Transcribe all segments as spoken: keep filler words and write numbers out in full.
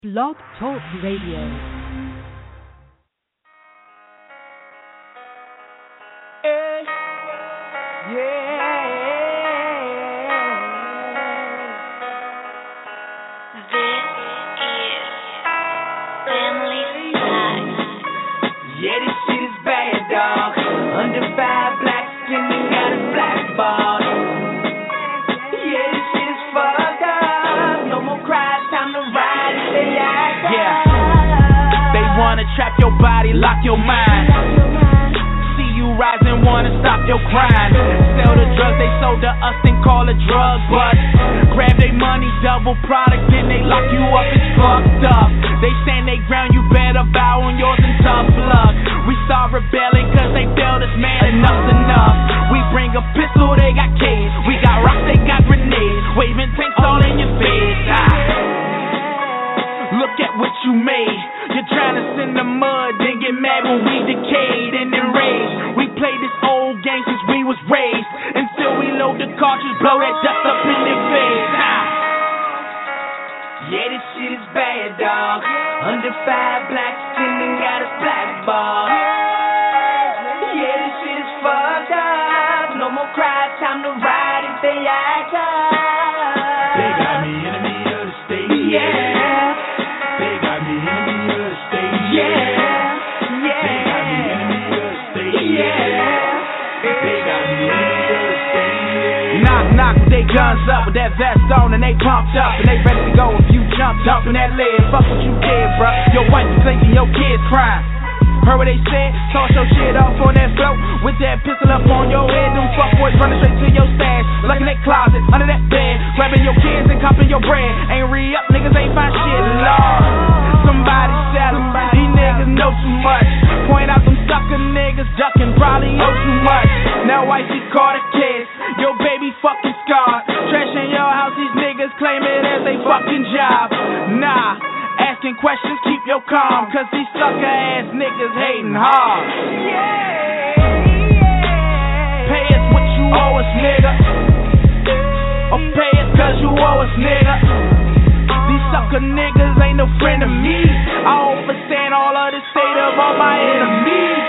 Blog Talk Radio. Hey, yeah. This is Family Style. Yeah, this shit is bad, dog. Under five, black skin, and got a black ball. Yeah, this shit is fucked up. No more cries, time to ride and stay out. Yeah. They wanna trap your body, lock your mind. See you rising, wanna stop your grind. Sell the drugs they sold to us and call it drug bust. Grab their money, double product, then they lock you up, it's fucked up. They stand they ground, you better bow on yours and tough luck. We start rebelling cause they failed us, man, enough's enough. We bring a pistol, they got kids. We got rocks, they got grenades. Waving tanks all in your face. Ah. Look at what you made. You're trying to send the mud, then get mad when we decayed and enraged. We play this old game since we was raised. Until we load the cartridge, blow that dust up in their face. Ah. Yeah, this shit is bad, dog. Under five, black skin and got us black ball. Yeah, this shit is fucked up. No more cries, time to ride and stay act up. They got me enemy of the state. Yeah. They got me enemy of the state. Yeah. Yeah. They got me enemy of the state. Yeah. They got me enemy of the state. Knock, knock with they guns up, with that vest on and they pumped up and they ready to go. If you jump, dump in that lid, fuck what you did, bruh. Your wife is thinking your kids crying. Heard what they said, toss your shit off on that float with that pistol up on your head. Them fuckboys running straight to your stash, like in that closet, under that bed, grabbing your kids and copping your bread. Ain't re-up, niggas ain't find shit, Lord. Somebody shout him, these niggas know too much. Point out them sucker niggas ducking, probably owe too much. Now wifey call the kids, your baby fucking scarred. Trash in your house, these niggas claim it as they fucking job. Nah. Asking questions, keep your calm, cause these sucker ass niggas hating hard. Yeah, yeah. Pay us what you owe us, nigga. Or pay us cause you owe us, nigga. These sucker niggas ain't no friend of me. I overstand all of the state of all my enemies.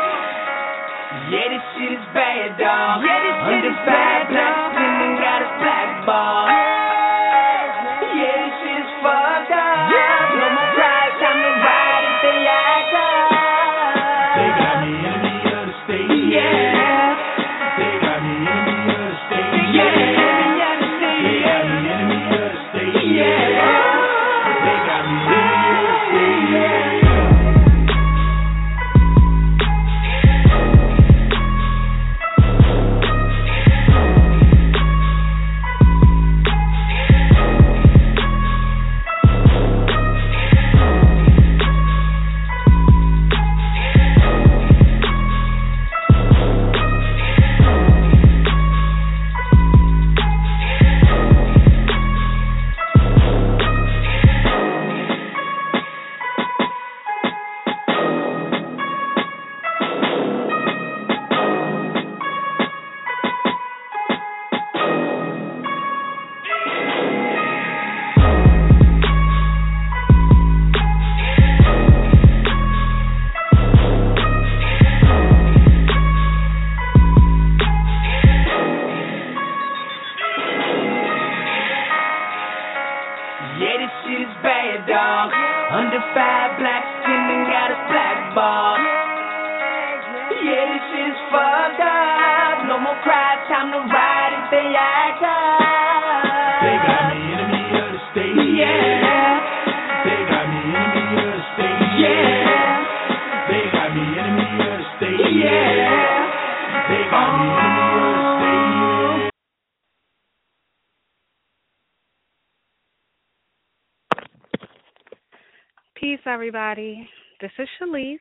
Yeah, this shit is bad, dog. Yeah, this shit is bad, black skin and got us black ball. Yeah, this shit is fucked up. Peace, everybody. This is Shalice.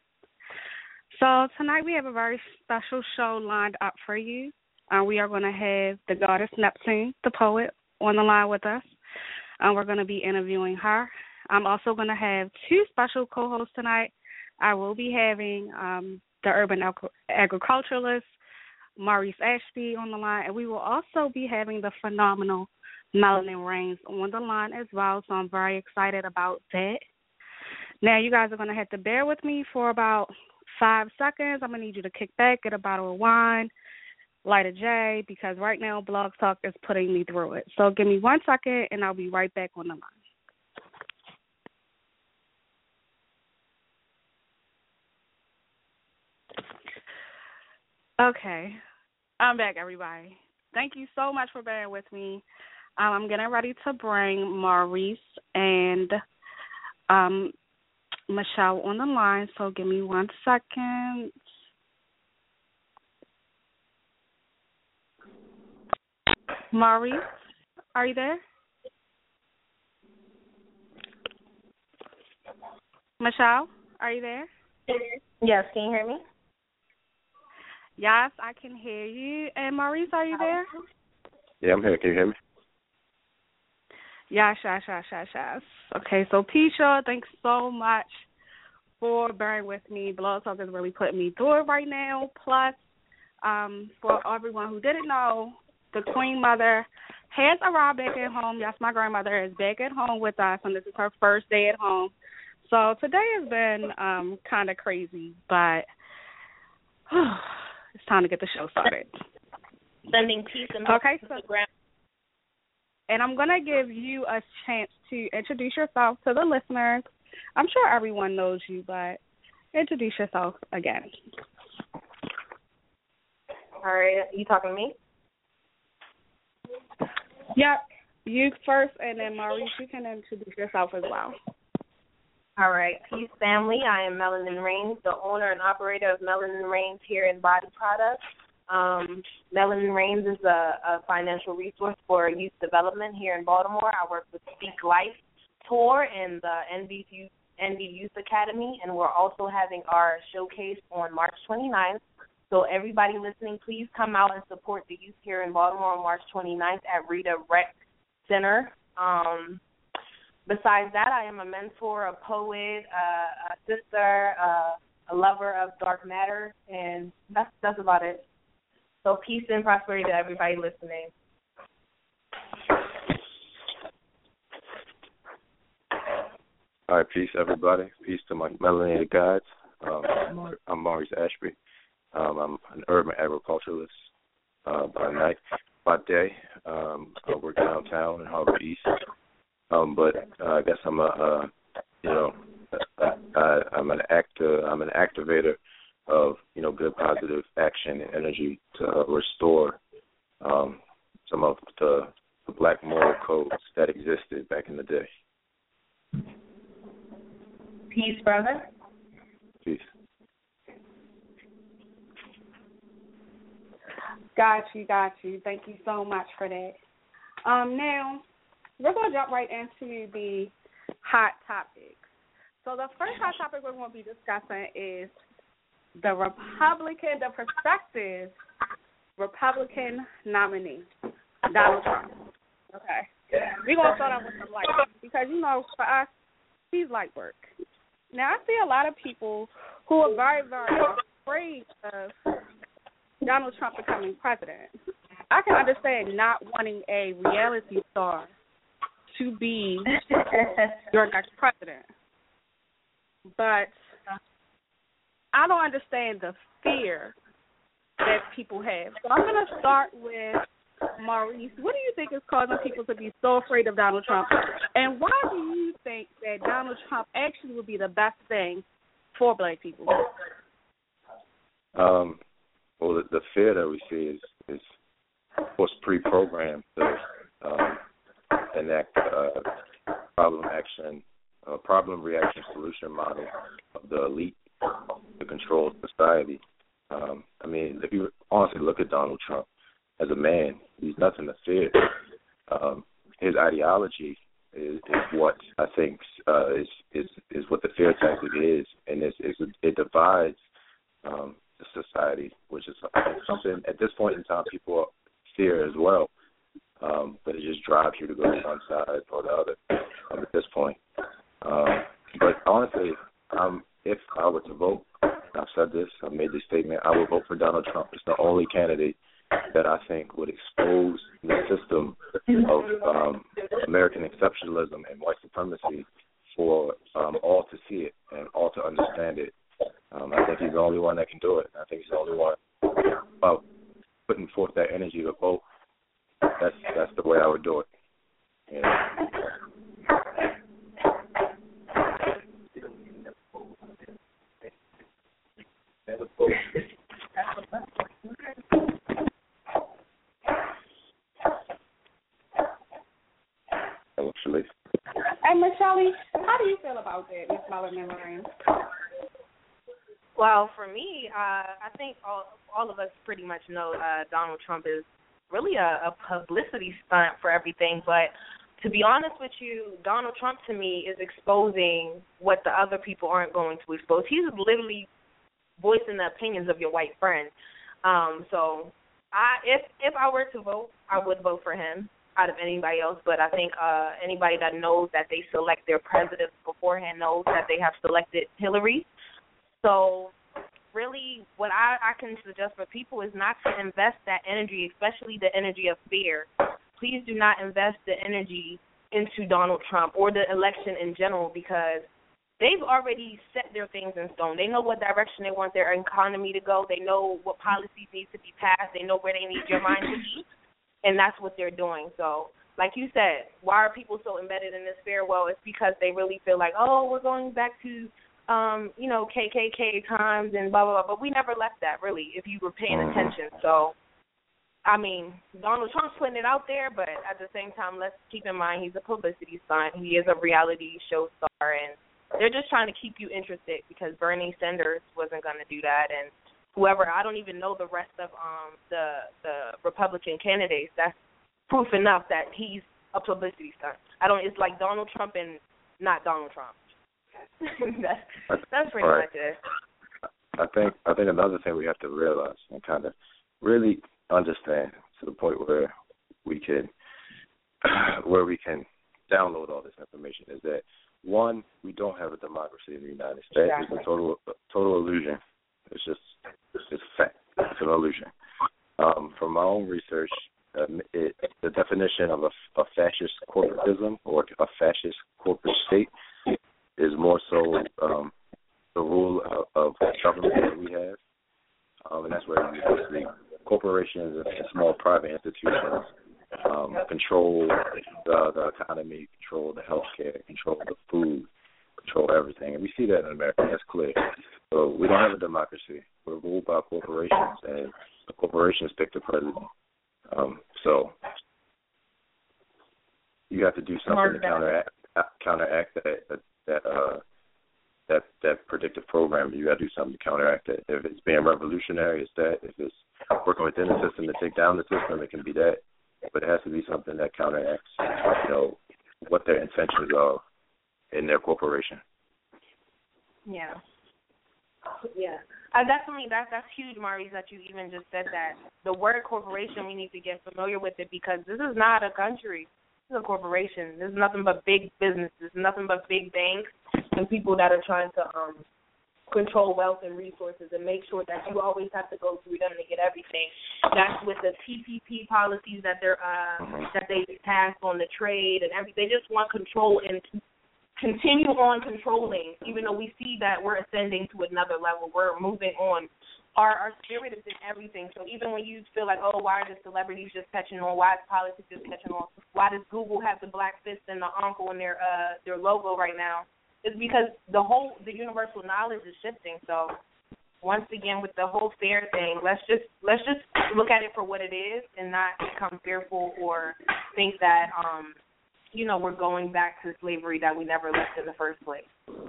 So tonight we have a very special show lined up for you. Uh, we are going to have the goddess Neptune, the poet, on the line with us. Uh, we're going to be interviewing her. I'm also going to have two special co-hosts tonight. I will be having um, the urban ag- agriculturalist, Maurice Ashby, on the line, and we will also be having the phenomenal Melanin Reigns on the line as well, so I'm very excited about that. Now, you guys are going to have to bear with me for about five seconds. I'm going to need you to kick back, get a bottle of wine, light a J, because right now Blog Talk is putting me through it. So give me one second, and I'll be right back on the line. Okay, I'm back, everybody. Thank you so much for bearing with me. Um, I'm getting ready to bring Maurice and um, Michelle on the line, so give me one second. Maurice, are you there? Michelle, are you there? Yes, can you hear me? Yes, I can hear you. And Maurice, are you there? Yeah, I'm here. Can you hear me? Yes, yes, yes, yes, yes. Okay, so Pisha, thanks so much for bearing with me. Blog Talk is really putting me through it right now. Plus, um, for everyone who didn't know, the Queen Mother has arrived back at home. Yes, my grandmother is back at home with us, and this is her first day at home. So today has been um, kind of crazy, but it's time to get the show started. Sending peace and okay, so, to grandma. And I'm going to give you a chance to introduce yourself to the listeners. I'm sure everyone knows you, but introduce yourself again. All right. You talking to me? Yep. You first, and then Maurice, you can introduce yourself as well. All right. Peace, family. I am Melanin Reigns, the owner and operator of Melanin Reigns Hair and Body Products. Um, Melanin Reigns is a, a financial resource for youth development here in Baltimore. I work with Speak Life Tour and the N B Youth, N B Youth Academy, and we're also having our showcase on March twenty-ninth. So everybody listening, please come out and support the youth here in Baltimore on March twenty-ninth at Rita Rec Center. Um, besides that, I am a mentor, a poet, uh, a sister, uh, a lover of dark matter, and that's that's about it. So peace and prosperity to everybody listening. All right, peace, everybody. Peace to my melanated guides. Um, I'm, Mar- I'm Maurice Ashby. Um, I'm an urban agriculturalist uh, by night. By day, um, I work downtown in Harbor East. Um, but uh, I guess I'm a, uh, you know, I, I'm an actor. I'm an activator of, you know, good positive action and energy to uh, restore um, some of the, the black moral codes that existed back in the day. Peace, brother. Peace. Got you, got you. Thank you so much for that. Um, now, we're going to jump right into the hot topics. So the first hot topic we're going to be discussing is the Republican, the prospective Republican nominee, Donald Trump. Okay. We're going to start off with some light work because, you know, for us, he's light work. Now, I see a lot of people who are very, very afraid of Donald Trump becoming president. I can understand not wanting a reality star to be your next president. But I don't understand the fear that people have. So I'm going to start with Maurice. What do you think is causing people to be so afraid of Donald Trump? And why do you think that Donald Trump actually would be the best thing for black people? Um, well, the, the fear that we see is, is of course, pre-programmed to um, enact a problem action, a problem reaction solution model of the elite to control society. Um, I mean, if you honestly look at Donald Trump as a man, he's nothing to fear. Um, his ideology is, is what I think uh, is, is is what the fear tactic is, and it's, it's, it divides um, the society, which is something at this point in time people fear as well. Um, but it just drives you to go to one side or the other um, at this point. Um, but honestly, um, if I were to vote, I've said this, I've made this statement, I would vote for Donald Trump. It's the only candidate that I think would expose the system of um, American exceptionalism and white supremacy for um, all to see it and all to understand it. Um, I think he's the only one that can do it. I think he's the only one uh, putting forth that energy to vote. That's that's the way I would do it. Yeah. Actually. Hey, Miss Shelley, how do you feel about that, Miss Melanin Rain? Well, for me, uh, I think all all of us pretty much know uh, Donald Trump is really a, a publicity stunt for everything. But to be honest with you, Donald Trump to me is exposing what the other people aren't going to expose. He's literally voicing the opinions of your white friend. Um, so I, if if I were to vote, I would vote for him out of anybody else. But I think uh, anybody that knows that they select their presidents beforehand knows that they have selected Hillary. So really what I, I can suggest for people is not to invest that energy, especially the energy of fear. Please do not invest the energy into Donald Trump or the election in general, because they've already set their things in stone. They know what direction they want their economy to go. They know what policies need to be passed. They know where they need your mind to be, and that's what they're doing. So like you said, why are people so embedded in this fear? Well, it's because they really feel like, oh, we're going back to Um, you know, K K K times and blah, blah, blah. But we never left that, really, if you were paying attention. So, I mean, Donald Trump's putting it out there, but at the same time, let's keep in mind he's a publicity stunt. He is a reality show star, and they're just trying to keep you interested because Bernie Sanders wasn't going to do that. And whoever, I don't even know the rest of um, the, the Republican candidates. That's proof enough that he's a publicity stunt. I don't. It's like Donald Trump and not Donald Trump. that's, that's pretty right. much it. I think I think another thing we have to realize and kind of really understand to the point where we can where we can download all this information is that, one, we don't have a democracy in the United States. Exactly. It's a total a total illusion. It's just it's just fact. It's an illusion. Um, from my own research, um, it, the definition of a, a fascist corporatism or a fascist corporate state is more so um, the rule of, of government that we have, um, and that's where basically corporations and small private institutions um, control the, the economy, control the healthcare, control the food, control everything, and we see that in America. That's clear. So we don't have a democracy. We're ruled by corporations, and the corporations pick the president. Um, so you have to do something to counteract, counteract that. that that uh that that predictive program. You got to do something to counteract it. If it's being revolutionary, it's that. If it's working within the system to take down the system, it can be that. But it has to be something that counteracts, you know, what their intentions are in their corporation. Yeah. Yeah. Uh, definitely, that's, that's huge, Maurice, that you even just said that. The word corporation, we need to get familiar with it because this is not a country. This is a corporation. There's nothing but big businesses, nothing but big banks and people that are trying to um, control wealth and resources and make sure that you always have to go through them to get everything. That's with the T P P policies that they're uh, that they passed on the trade and everything. They just want control and continue on controlling, even though we see that we're ascending to another level. We're moving on. Our, our spirit is in everything. So even when you feel like, oh, why are the celebrities just catching on? Why is politics just catching on? Why does Google have the black fist and the uncle in their uh, their logo right now? It's because the whole the universal knowledge is shifting. So once again, with the whole fair thing, let's just let's just look at it for what it is and not become fearful or think that um, you know, we're going back to slavery that we never left in the first place.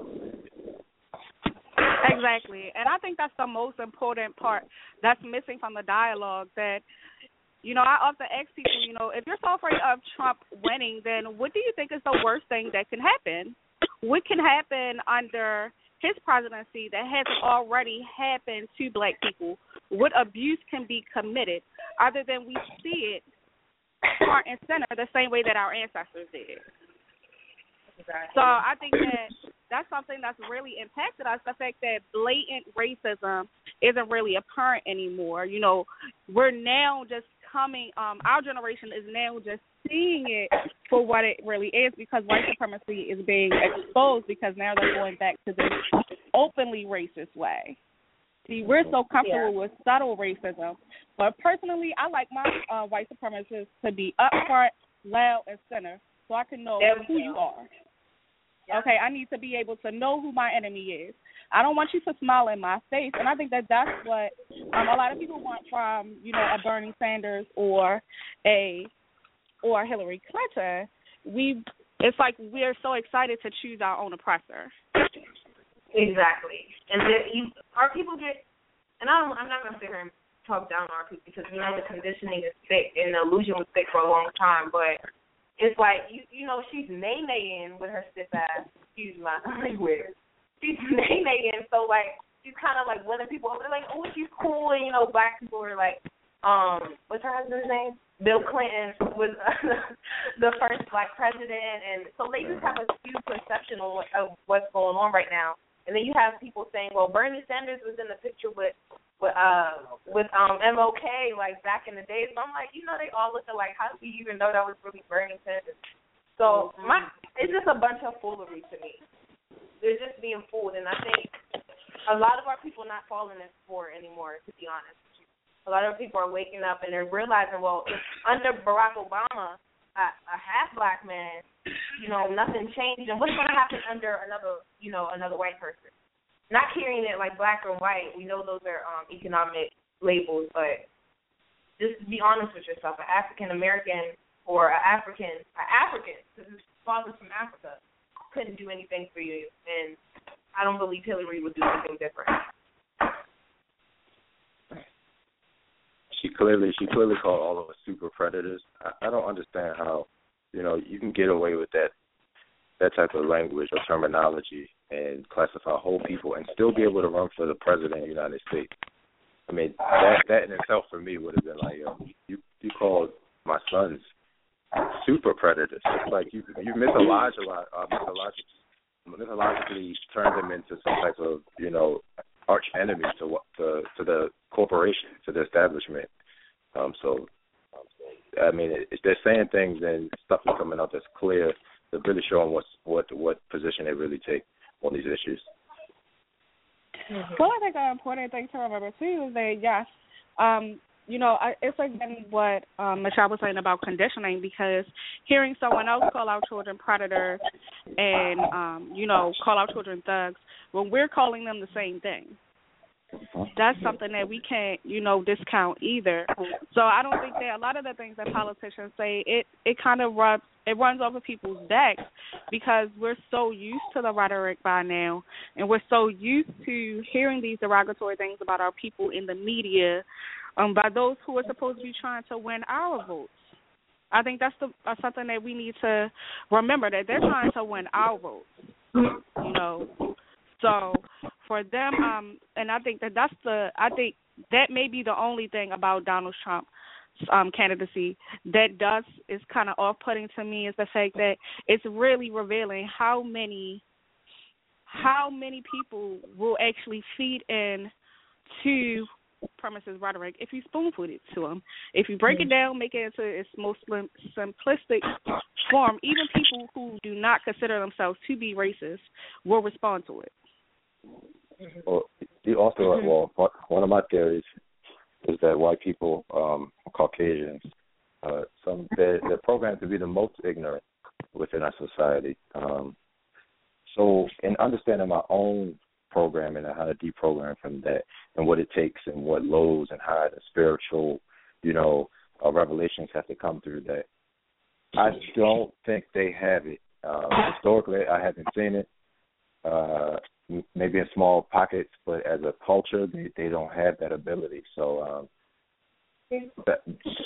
Exactly. And I think that's the most important part that's missing from the dialogue that, you know, I often ask people, you know, if you're so afraid of Trump winning, then what do you think is the worst thing that can happen? What can happen under his presidency that hasn't already happened to black people? What abuse can be committed other than we see it front and center the same way that our ancestors did? Exactly. So I think that that's something that's really impacted us, the fact that blatant racism isn't really apparent anymore. You know, we're now just coming, um, our generation is now just seeing it for what it really is, because white supremacy is being exposed, because now they're going back to this openly racist way. See, we're so comfortable yeah. with subtle racism. But personally, I like my uh, white supremacists to be upfront, loud, and center, so I can know who you are. Yeah. Okay, I need to be able to know who my enemy is. I don't want you to smile in my face, and I think that that's what um, a lot of people want from, you know, a Bernie Sanders or a or Hillary Clinton. We, it's like we're so excited to choose our own oppressor. Exactly, and then you, our people get, and I don't, I'm not going to sit here and talk down on our people, because we know the conditioning is thick and the illusion was thick for a long time, but it's like, you you know, she's nay-naying with her stiff ass, excuse my language, she's nay-naying, so like, she's kind of like winning people over, they're like, oh, she's cool, and you know, black people are like, um, what's her husband's name? Bill Clinton was uh, the first black president, and so they just have a skewed perception of, what, of what's going on right now. And then you have people saying, well, Bernie Sanders was in the picture with with uh with um M L K like back in the days. So I'm like, you know, they all look alike. How do you even know that was really Bernie Sanders? So my it's just a bunch of foolery to me. They're just being fooled, and I think a lot of our people are not falling for it anymore, to be honest. A lot of people are waking up and they're realizing, well, if under Barack Obama, a, a half black man, you know, nothing changed, and what's going to happen under another, you know, another white person? Not hearing it like black or white, we know those are um, economic labels, but just be honest with yourself. An African American or an African, an African, because his father's from Africa, couldn't do anything for you, and I don't believe Hillary would do anything different. She clearly, she clearly called all of us super predators. I, I don't understand how, you know, you can get away with that, that type of language or terminology and classify whole people and still be able to run for the president of the United States. I mean, that that in itself for me would have been like, yo, you you called my sons super predators. It's like you you mythologically, uh, mythologically, mythologically turned them into some type of, you know, arch enemy to to to the corporation, to the establishment. Um, so, I mean, if they're saying things and stuff is coming out that's clear, they're really showing what's, what what position they really take on these issues. Well, I think an important thing to remember too is that yes, um, you know, I, it's like what um, Michelle was saying about conditioning, because hearing someone else call our children predators and, um, you know, call our children thugs when we're calling them the same thing, that's something that we can't, you know, discount either. So I don't think that a lot of the things that politicians say, it, it kind of rubs, it runs over people's backs because we're so used to the rhetoric by now, and we're so used to hearing these derogatory things about our people in the media um, by those who are supposed to be trying to win our votes. I think that's the, uh, something that we need to remember, that they're trying to win our votes, you know. So for them, um, and I think that that's the, I think that may be the only thing about Donald Trump's um, candidacy that does is kind of off-putting to me, is the fact that it's really revealing how many, how many people will actually feed in to premises rhetoric if you spoon-feed it to them. If you break it down, make it into its most sim- simplistic form, even people who do not consider themselves to be racist will respond to it. Well, you also, well, one of my theories is that white people, um, Caucasians, uh, some they're, they're programmed to be the most ignorant within our society. Um, so, in understanding my own programming and how to deprogram from that, and what it takes, and what lows and highs and spiritual, you know, uh, revelations have to come through that, I don't think they have it. Uh, historically, I haven't seen it. Uh, maybe in small pockets, but as a culture, they, they don't have that ability. So, um, that,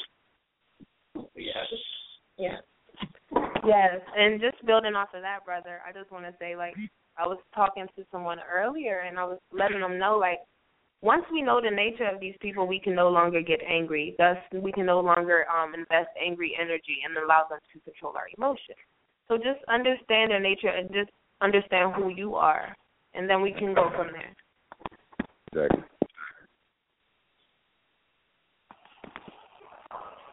yes, yeah, yes. And just building off of that, brother, I just want to say, like, I was talking to someone earlier, and I was letting them know, like, once we know the nature of these people, we can no longer get angry. Thus, we can no longer um, invest angry energy and allow them to control our emotions. So just understand their nature and just understand who you are, and then we can go from there. Exactly.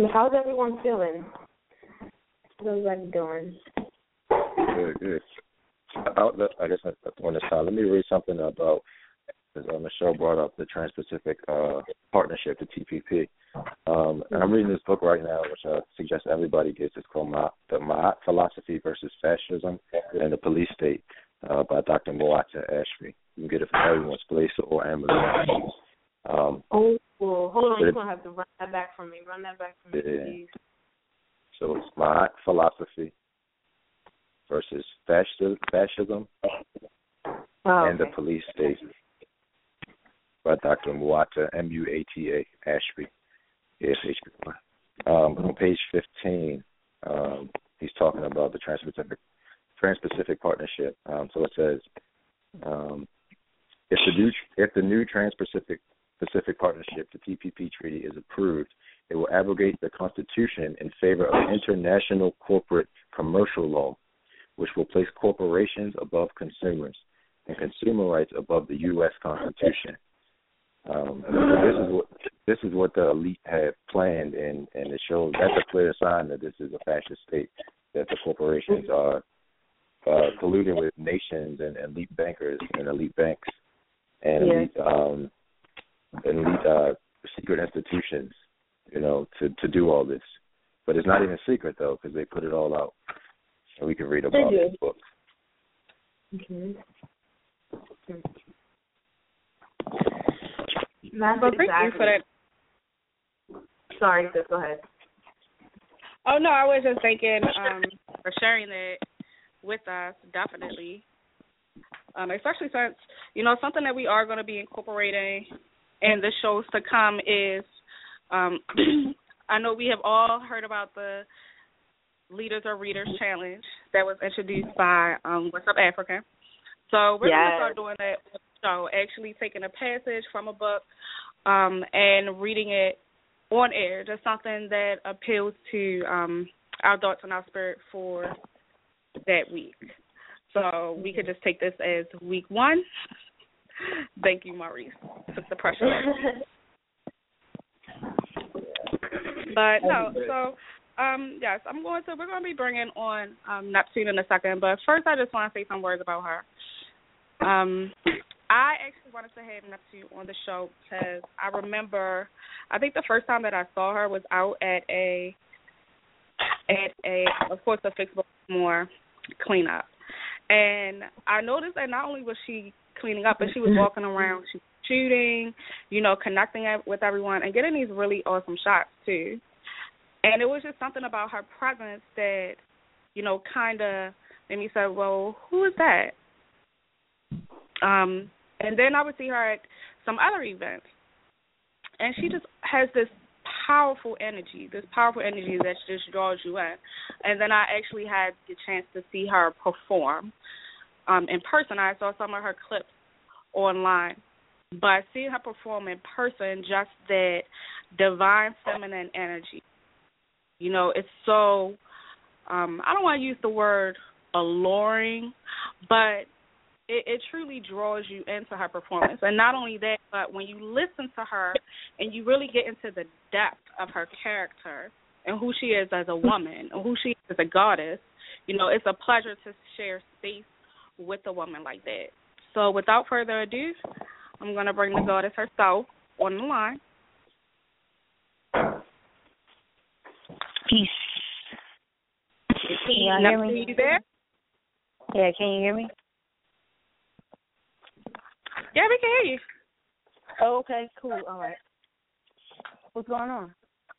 How's everyone feeling? How's everybody doing? Good, good. I'll, I guess on this time, let me read something about, as uh, Michelle brought up, the Trans-Pacific uh, Partnership, the T P P. Um, and I'm reading this book right now, which I suggest everybody gets. It's called Ma- The Ma'at Philosophy versus Fascism and the Police State uh, by Doctor Moata Ashby. You can get it from everyone's place or Amazon. Um, oh, well, hold on. You're going to have to run that back from me. Run that back from me, yeah. please. So it's Ma'at Philosophy versus fascism, fascism oh, and okay. the Police State by Doctor Muata, M U A T A, Ashby, A S H B Y. Um, on page fifteen, um, he's talking about the Trans-Pacific, Trans-Pacific Partnership. Um, so it says, um, if the new, if the new Trans-Pacific Pacific Partnership, the T P P Treaty, is approved, it will abrogate the Constitution in favor of international corporate commercial law, which will place corporations above consumers and consumer rights above the U S Constitution. Um, this is what this is what the elite have planned, and, and it shows that's a clear sign that this is a fascist state, that the corporations are uh, colluding with nations and elite bankers and elite banks and yeah. elite, um, elite uh, secret institutions, you know, to, to do all this. But it's not even secret, though, because they put it all out. And we can read about it in books. Mm-hmm. Well, thank you for that. Sorry, sis, go ahead. Oh, no, I was just thanking um, for sharing that with us, definitely. Um, especially since, you know, something that we are going to be incorporating in the shows to come is, um, I know we have all heard about the Leaders or Readers Challenge that was introduced by um, What's Up Africa. So we're yes. going to start doing that with the show, actually taking a passage from a book um, and reading it on air, just something that appeals to um, our thoughts and our spirit for that week. So we could just take this as week one. Thank you, Maurice. Took the pressure off. But no, so um, yes, I'm going to. We're going to be bringing on um, Neptune in a second. But first, I just want to say some words about her. Um, I actually wanted to have Neptune on the show because I remember, I think the first time that I saw her was out at a, at a, of course, a Fix Baltimore cleanup. And I noticed that not only was she cleaning up, but she was walking around, she was shooting, you know, connecting with everyone and getting these really awesome shots, too. And it was just something about her presence that, you know, kind of made me say, well, who is that? Um, and then I would see her at some other events. And she just has this powerful energy, this powerful energy that just draws you in. And then I actually had the chance to see her perform um, in person. I saw some of her clips online. But seeing her perform in person, just that divine feminine energy, you know, it's so, um, I don't want to use the word alluring, but It, it truly draws you into her performance. And not only that, but when you listen to her and you really get into the depth of her character and who she is as a woman and who she is as a goddess, you know, it's a pleasure to share space with a woman like that. So without further ado, I'm going to bring the goddess herself on the line. Peace. Can y'all hear me? You there? Yeah, can you hear me? Yeah, we can hear you. Oh, okay, cool. All right. What's going on?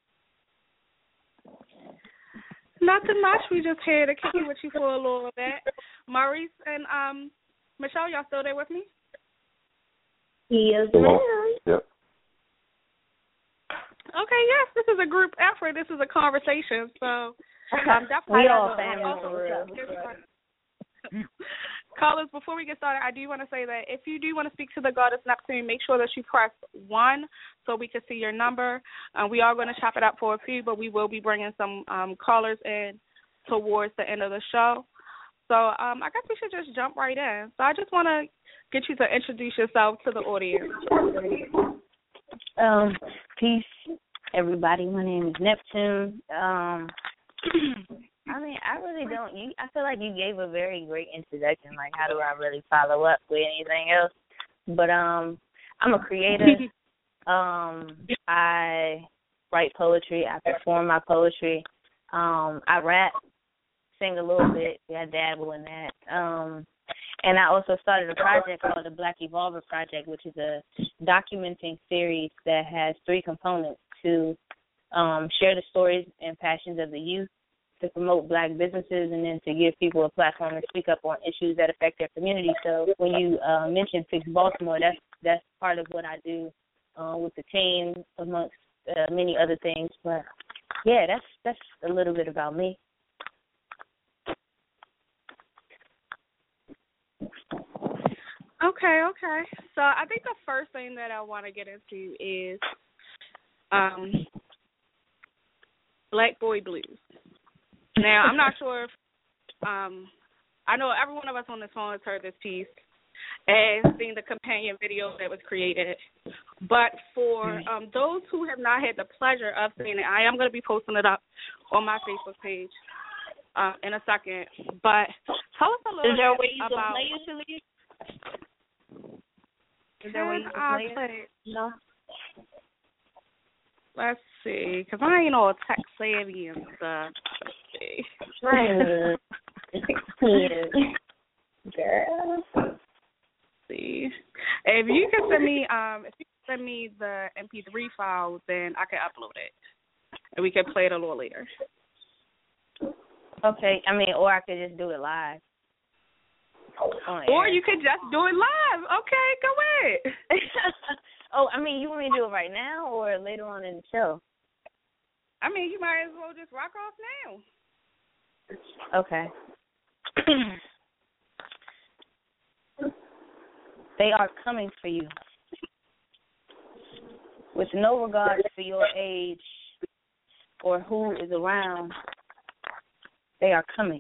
Nothing much. We just here to kick it with you for a little bit. Maurice and um, Michelle, y'all still there with me? Yes, ma'am. Yep. Okay, yes, this is a group effort. This is a conversation. So um, definitely. We all family for real. Callers, before we get started, I do want to say that if you do want to speak to the goddess Neptune, make sure that you press one so we can see your number. Uh, we are going to chop it up for a few, but we will be bringing some um, callers in towards the end of the show. So um, I guess we should just jump right in. So I just want to get you to introduce yourself to the audience. Um, peace. everybody. My name is Neptune. Um, I mean, I really don't. You, I feel like you gave a very great introduction. Like, how do I really follow up with anything else? But um, I'm a creator. um, I write poetry. I perform my poetry. Um, I rap, sing a little bit. Yeah, I dabble in that. Um, and I also started a project called the Black Evolver Project, which is a documenting series that has three components: to um, share the stories and passions of the youth, to promote black businesses, and then to give people a platform to speak up on issues that affect their community. So when you uh, mentioned Fix Baltimore, that's that's part of what I do uh, with the team, amongst uh, many other things. But yeah, that's that's a little bit about me. Okay, okay. So I think the first thing that I want to get into is um, Black Boy Blues. Now, I'm not sure if um, I know every one of us on this phone has heard this piece and seen the companion video that was created. But for um, those who have not had the pleasure of seeing it, I am going to be posting it up on my Facebook page uh, in a second. But tell us a little Is there a way bit you about. can play it, Shalice? Is there a way you can I'll play play it? No. Let's see, because I ain't all tech savvy and stuff. Let's see. Girl. Let's see. If you can send me, um, if you can send me the M P three file, then I can upload it, and we can play it a little later. Okay, I mean, or I could just do it live. Or you could just do it live. Okay, go ahead. Oh, I mean, you want me to do it right now or later on in the show? I mean, you might as well just rock off now. Okay. They are coming for you. With no regard for your age or who is around, they are coming.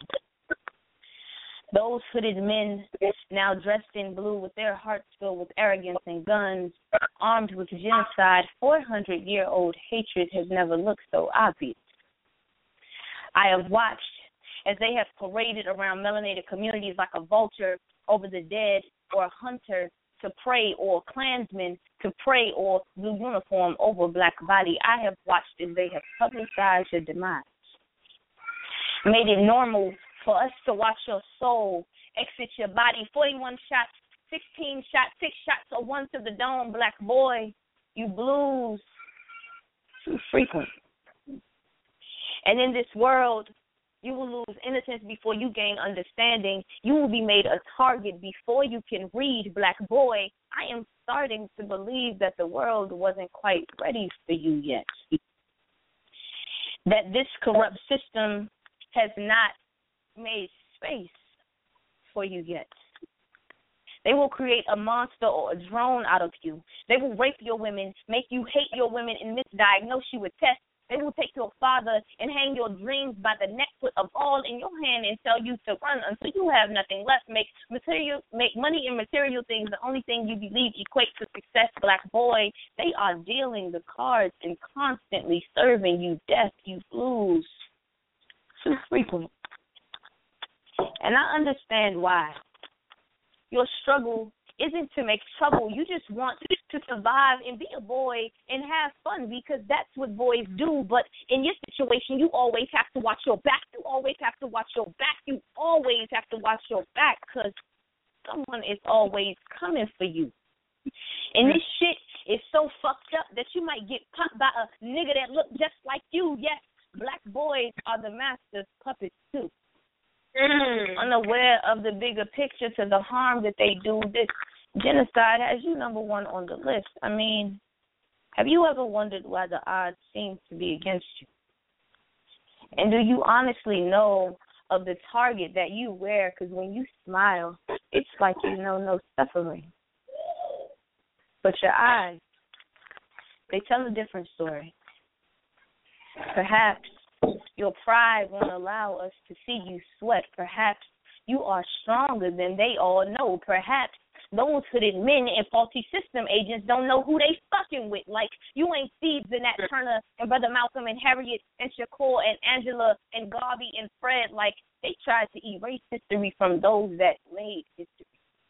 Those hooded men, now dressed in blue with their hearts filled with arrogance and guns, armed with genocide, four hundred year old hatred has never looked so obvious. I have watched as they have paraded around melanated communities like a vulture over the dead, or a hunter to prey, or a Klansman to prey, or blue uniform over a black body. I have watched as they have publicized your demise, made it normal for us to watch your soul exit your body. forty-one shots, sixteen shots, six shots, or one to the dome, black boy. You blues too frequent. And in this world, you will lose innocence before you gain understanding. You will be made a target before you can read, black boy. I am starting to believe that the world wasn't quite ready for you yet. That this corrupt system has not made space for you yet. They will create a monster or a drone out of you. They will rape your women, make you hate your women, and misdiagnose you with tests. They will take your father and hang your dreams by the neck, put a ball in your hand, and tell you to run until you have nothing left. Make material, make money and material things the only thing you believe equates to success, black boy. They are dealing the cards and constantly serving you death, you blues. Too frequent. And I understand why. Your struggle isn't to make trouble. You just want to survive and be a boy and have fun, because that's what boys do. But in your situation, you always have to watch your back. You always have to watch your back. You always have to watch your back, because someone is always coming for you. And this shit is so fucked up that you might get popped by a nigga that look just like you. Yes, black boys are the master's puppets too. Mm. Unaware of the bigger picture to the harm that they do. This genocide has you number one on the list. I mean, have you ever wondered why the odds seem to be against you? And do you honestly know of the target that you wear? Because when you smile, it's like you know no suffering. But your eyes, they tell a different story. Perhaps your pride won't allow us to see you sweat. Perhaps you are stronger than they all know. Perhaps those hooded men and faulty system agents don't know who they fucking with. Like, you ain't Steve, Nat Turner, and Brother Malcolm, and Harriet, and Shakur, and Angela, and Garvey, and Fred. Like, they tried to erase history from those that made history.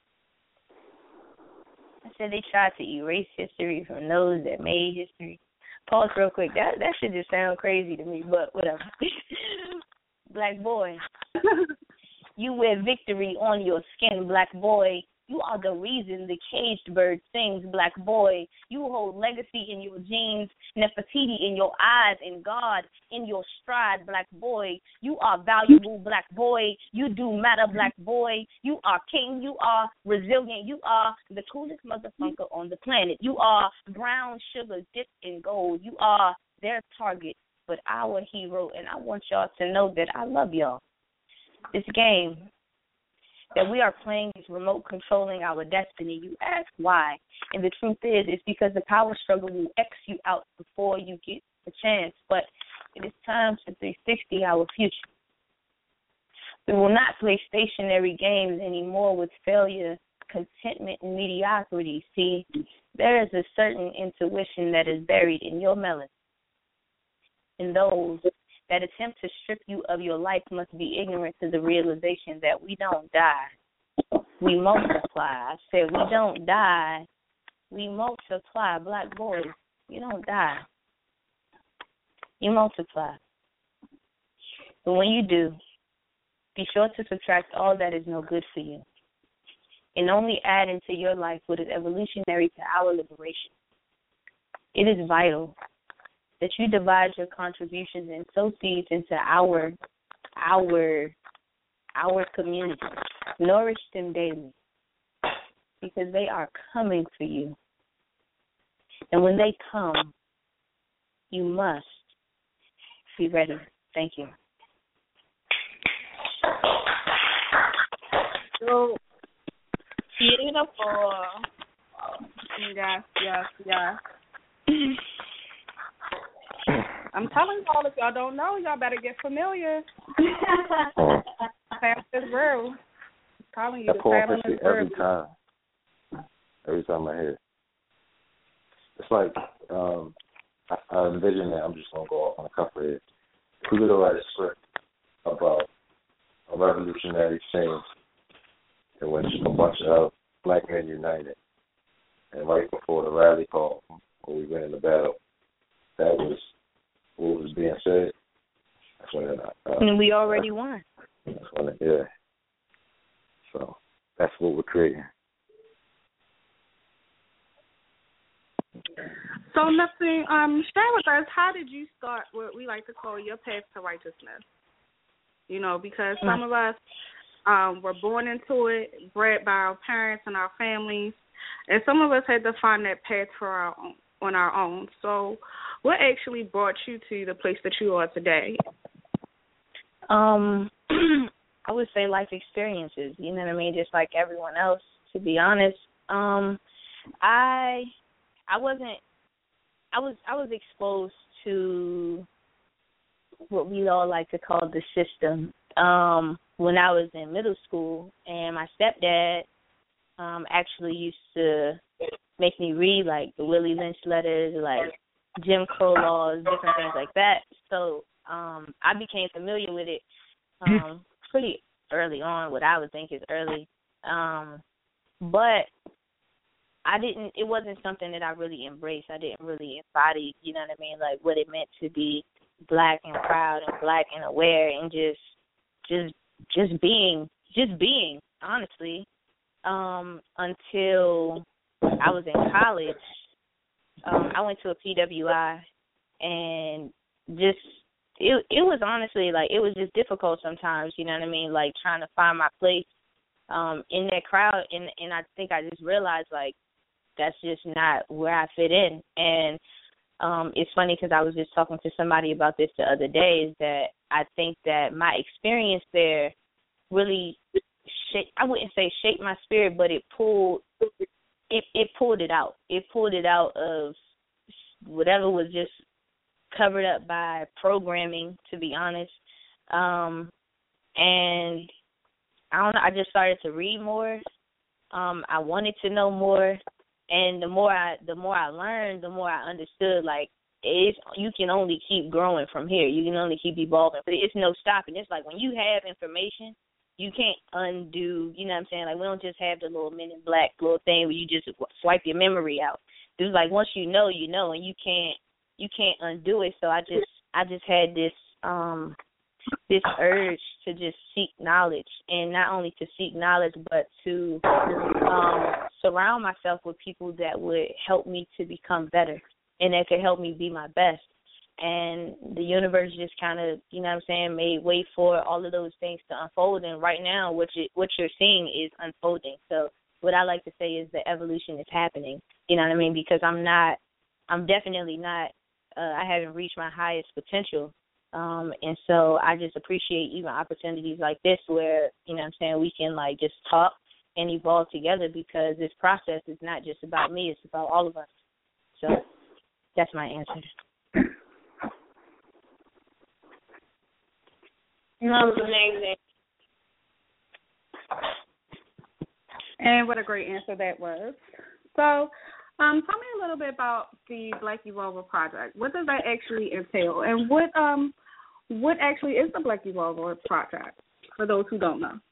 I said they tried to erase history from those that made history. Pause real quick. That that should just sound crazy to me, but whatever. Black boy, you wear victory on your skin, black boy. You are the reason the caged bird sings, black boy. You hold legacy in your genes, Nefertiti in your eyes, and God in your stride, black boy. You are valuable, black boy. You do matter, black boy. You are king. You are resilient. You are the coolest motherfucker on the planet. You are brown sugar dipped in gold. You are their target, but our hero. And I want y'all to know that I love y'all. This game that we are playing is remote controlling our destiny. You ask why, and the truth is, it's because the power struggle will X you out before you get a chance. But it is time to three sixty our future. We will not play stationary games anymore with failure, contentment, and mediocrity. See, there is a certain intuition that is buried in your melon. And those that attempt to strip you of your life must be ignorant to the realization that we don't die. We multiply. I said we don't die. We multiply. Black boys, you don't die. You multiply. But when you do, be sure to subtract all that is no good for you and only add into your life what is evolutionary to our liberation. It is vital that you divide your contributions and sow seeds into our, our, our community. Nourish them daily because they are coming for you. And when they come, you must be ready. Thank you. So, beautiful. Yes, yes, yes. I'm telling y'all, if y'all don't know, y'all better get familiar. Family is real. I'm telling you, the family is real. Every time. Every time I hear it. It's like, um, I, I envision that I'm just going to go off on a couple here. If we were to write a script about a revolutionary change in which a bunch of black men united, and right before the rally call, when we went into battle, that was what was being said. That's when it, uh, and we already won. That's when it, yeah. So that's what we're creating. So, nothing. Um, share with us, how did you start what we like to call your path to righteousness? You know, because some of us um, were born into it, bred by our parents and our families, and some of us had to find that path for our own, on our own. So, what actually brought you to the place that you are today? Um, I would say life experiences. You know what I mean? Just like everyone else. To be honest, um, I. I wasn't. I was. I was exposed to what we all like to call the system um, when I was in middle school, and my stepdad um, actually used to make me read like the Willie Lynch letters, like Jim Crow laws, different things like that. So um, I became familiar with it um, pretty early on. What I would think is early, um, but. I didn't, it wasn't something that I really embraced. I didn't really embody, you know what I mean, like what it meant to be black and proud and black and aware and just, just, just being, just being, honestly, um, until I was in college. Um, I went to a P W I and just, it, it was honestly like, it was just difficult sometimes, you know what I mean, like trying to find my place um, in that crowd. And, and I think I just realized like, that's just not where I fit in. And um, it's funny because I was just talking to somebody about this the other day, is that I think that my experience there really, shaped, I wouldn't say shaped my spirit, but it pulled it, it pulled it out. It pulled it out of whatever was just covered up by programming, to be honest. Um, and I don't know, I just started to read more. Um, I wanted to know more, and the more I the more I learned, the more I understood. Like it's you can only keep growing from here. You can only keep evolving, but it's no stopping. It's like when you have information, you can't undo. You know what I'm saying? Like we don't just have the little Men in Black little thing where you just swipe your memory out. It's like once you know, you know, and you can't you can't undo it. So I just I just had this um this urge to just seek knowledge, and not only to seek knowledge, but to um, surround myself with people that would help me to become better and that could help me be my best. And the universe just kind of, you know what I'm saying, made way for all of those things to unfold. And right now, what, you, what you're seeing is unfolding. So what I like to say is the evolution is happening, you know what I mean, because I'm not, I'm definitely not, uh, I haven't reached my highest potential. Um, and so I just appreciate even opportunities like this where, you know what I'm saying, we can, like, just talk and evolve together, because this process is not just about me. It's about all of us. So that's my answer. That was amazing. And what a great answer that was. So um, tell me a little bit about the Black Evolver Project. What does that actually entail? And what um what actually is the Black Evolver Project, for those who don't know?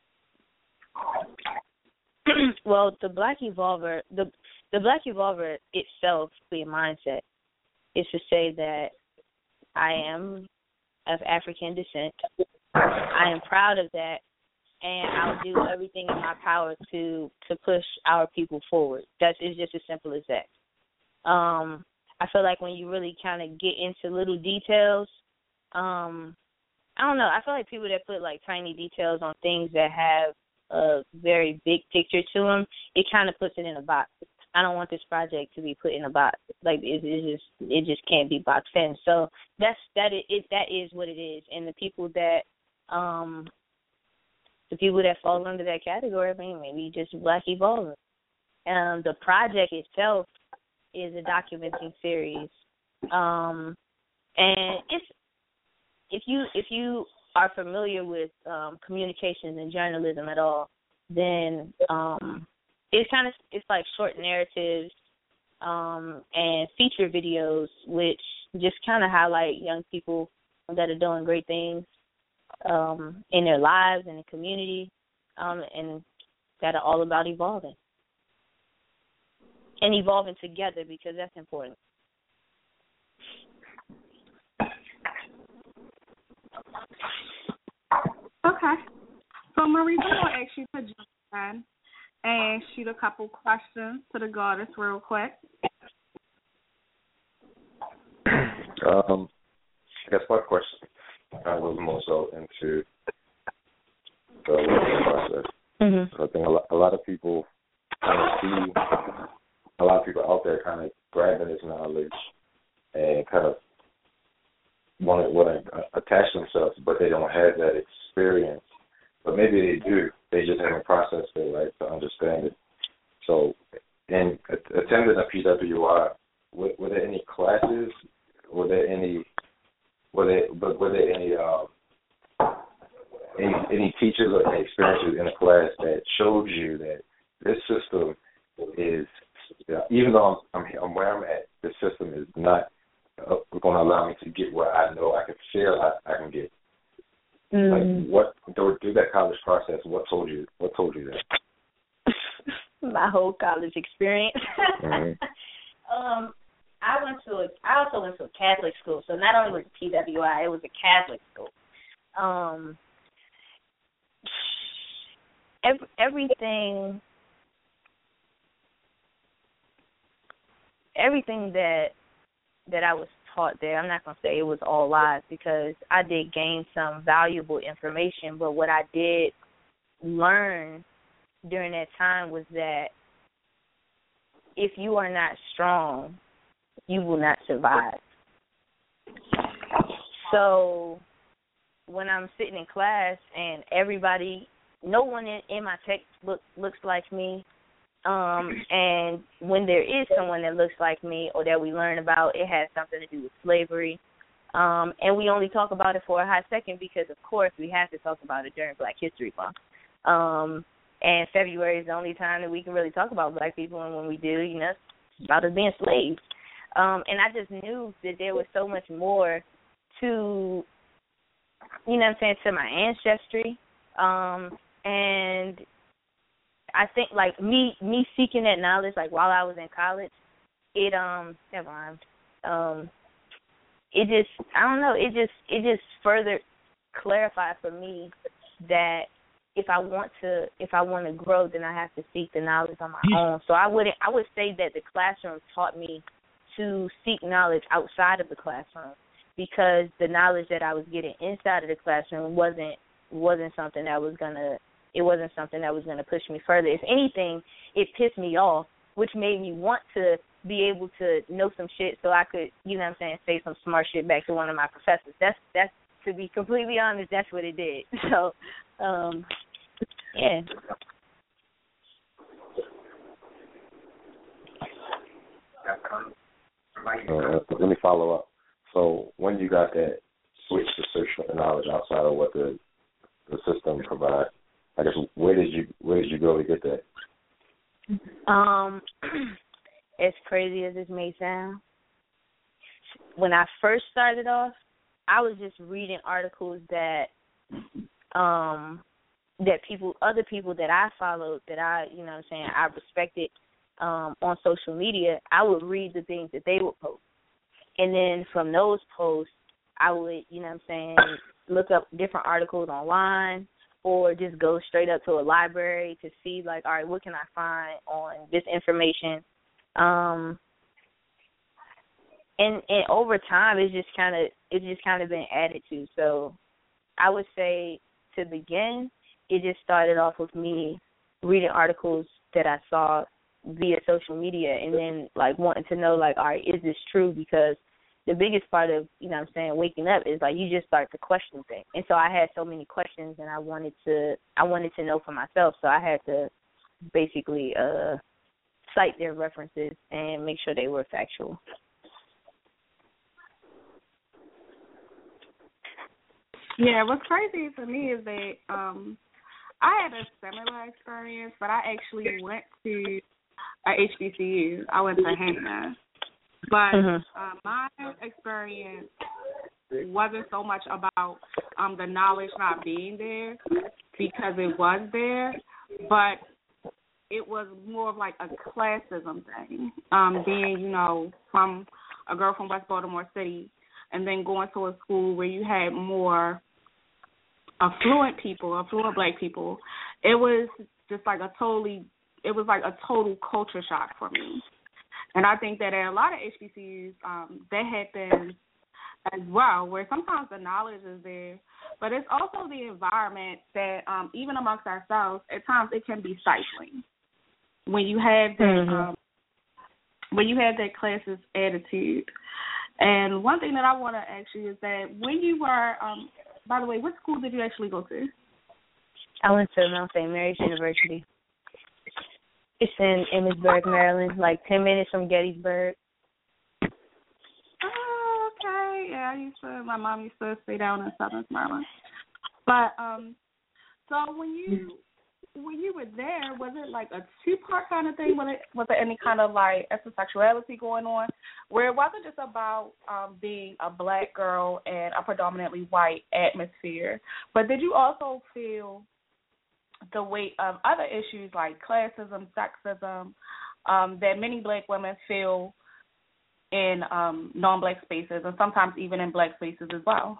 Well, the Black Evolver, the the Black Evolver itself, the mindset, is to say that I am of African descent. I am proud of that, and I'll do everything in my power to to push our people forward. That's it's just as simple as that. Um, I feel like when you really kind of get into little details, um, I don't know. I feel like people that put like tiny details on things that have a very big picture to them, it kind of puts it in a box. I don't want this project to be put in a box. Like it, it just, it just can't be boxed in. So that's that. It, it that is what it is. And the people that, um, the people that fall under that category, I mean, maybe just Black Evolver. Um, the project itself is a documenting series, um, and it's if you if you are familiar with um, communications and journalism at all, then um, it's kind of it's like short narratives um, and feature videos, which just kind of highlight young people that are doing great things um, in their lives and the community, um, and that are all about evolving and evolving together, because that's important. Okay. So, Marie, I'm going to ask you to jump in and shoot a couple questions to the goddess real quick. Um, I guess my question I was more so into the learning process. Mm-hmm. So I think a lot, a lot of people kind of see, a lot of people out there kind of grabbing this knowledge and kind of want to, want to attach themselves, but they don't have that experience. But maybe they do. They just haven't processed it, right, to understand it. So in attending a P W I, were, were there any classes? Were there any? Were there? But were there any? Um, any, any teachers or any experiences in a class that showed you that this system is, even though I'm, I'm, I'm where I'm at, this system is not uh, going to allow me to get where I know I can feel I, I can get. Mm. Like what through that college process? What told you? What told you that? My whole college experience. Mm-hmm. um, I went to a. I also went to a Catholic school, so not only was it P W I, it was a Catholic school. Um, every, everything, everything that that I was taught there, I'm not going to say it was all lies, because I did gain some valuable information, but what I did learn during that time was that if you are not strong, you will not survive. So when I'm sitting in class and everybody, no one in, in my textbook looks like me, Um, and when there is someone that looks like me or that we learn about, it has something to do with slavery. Um, and we only talk about it for a hot second because, of course, we have to talk about it during Black History Month. Um, And February is the only time that we can really talk about black people, and when we do, you know, it's about us being slaves. Um, and I just knew that there was so much more to, you know what I'm saying, to my ancestry. Um, and I think, like, me me seeking that knowledge, like, while I was in college, it, um, that rhymed. Um, it just, I don't know, it just, it just further clarified for me that if I want to, if I want to grow, then I have to seek the knowledge on my own. So I wouldn't, I would say that the classroom taught me to seek knowledge outside of the classroom, because the knowledge that I was getting inside of the classroom wasn't wasn't something that was gonna, it wasn't something that was gonna push me further. If anything, it pissed me off, which made me want to be able to know some shit so I could, you know what I'm saying, say some smart shit back to one of my professors. That's that's to be completely honest, that's what it did. So, um, yeah. Uh, let me follow up. So when you got that switch to searching knowledge outside of what the the system provides, I guess where did you where did you go to get that? Um, as crazy as this may sound, when I first started off, I was just reading articles that um that people, other people that I followed, that I, you know what I'm saying, I respected um, on social media, I would read the things that they would post. And then from those posts, I would, you know what I'm saying, look up different articles online, or just go straight up to a library to see, like, all right, what can I find on this information? Um, and and over time, it's just kind of it's just kind of been added to. So I would say to begin, it just started off with me reading articles that I saw via social media, and then, like, wanting to know, like, all right, is this true? Because the biggest part of, you know what I'm saying, waking up is, like, you just start to question things. And so I had so many questions, and I wanted to I wanted to know for myself, so I had to basically uh, cite their references and make sure they were factual. Yeah, what's crazy to me is that um, I had a similar experience, but I actually went to a H B C U. I went to Hannah. But mm-hmm. uh, my experience wasn't so much about um, the knowledge not being there, because it was there, but it was more of like a classism thing, um, being, you know, from a girl from West Baltimore City, and then going to a school where you had more affluent people, affluent black people. It was just like a totally, it was like a total culture shock for me. And I think that at a lot of H B C Us, um, that happens as well, where sometimes the knowledge is there, but it's also the environment that, um, even amongst ourselves, at times it can be stifling. When you have that, mm-hmm. um, when you have that classist attitude. And one thing that I want to ask you is that when you were, um, by the way, what school did you actually go to? I went to Mount Saint Mary's University. It's in Emmitsburg, Maryland, like ten minutes from Gettysburg. Oh, okay. Yeah, I used to, my mom used to stay down in Southern Maryland. But, um, so when you, when you were there, was it like a two-part kind of thing? Was it, was there any kind of like sexuality going on, where it wasn't just about um, being a black girl in a predominantly white atmosphere, but did you also feel the weight of other issues like classism, sexism, um, that many black women feel in um, non-black spaces, and sometimes even in black spaces as well?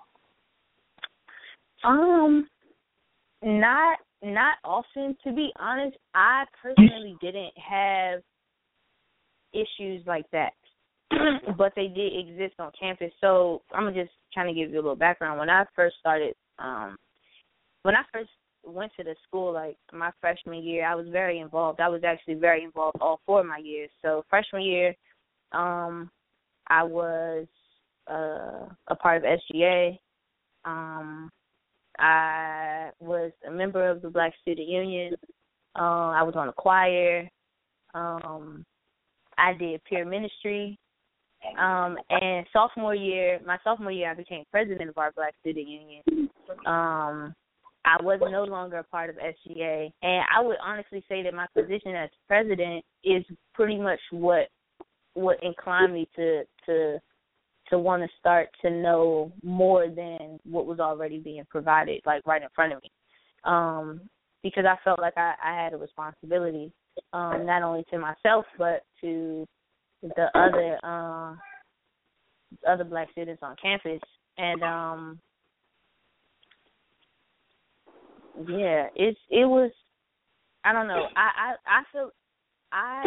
Um, not not often, to be honest. I personally didn't have issues like that, but they did exist on campus. So I'm gonna just kind of give you a little background. When I first started, um, when I first went to the school, like my freshman year, I was very involved. I was actually very involved all four of my years. So freshman year, um, I was uh, a part of S G A. Um, I was a member of the Black Student Union. Uh, I was on the choir. Um, I did peer ministry. Um, and sophomore year, my sophomore year, I became president of our Black Student Union. Um, I was no longer a part of S G A, and I would honestly say that my position as president is pretty much what what inclined me to to to want to start to know more than what was already being provided, like right in front of me, um, because I felt like I, I had a responsibility, um, not only to myself but to the other uh, other Black students on campus, and um, yeah, it's it was I don't know I I, I feel I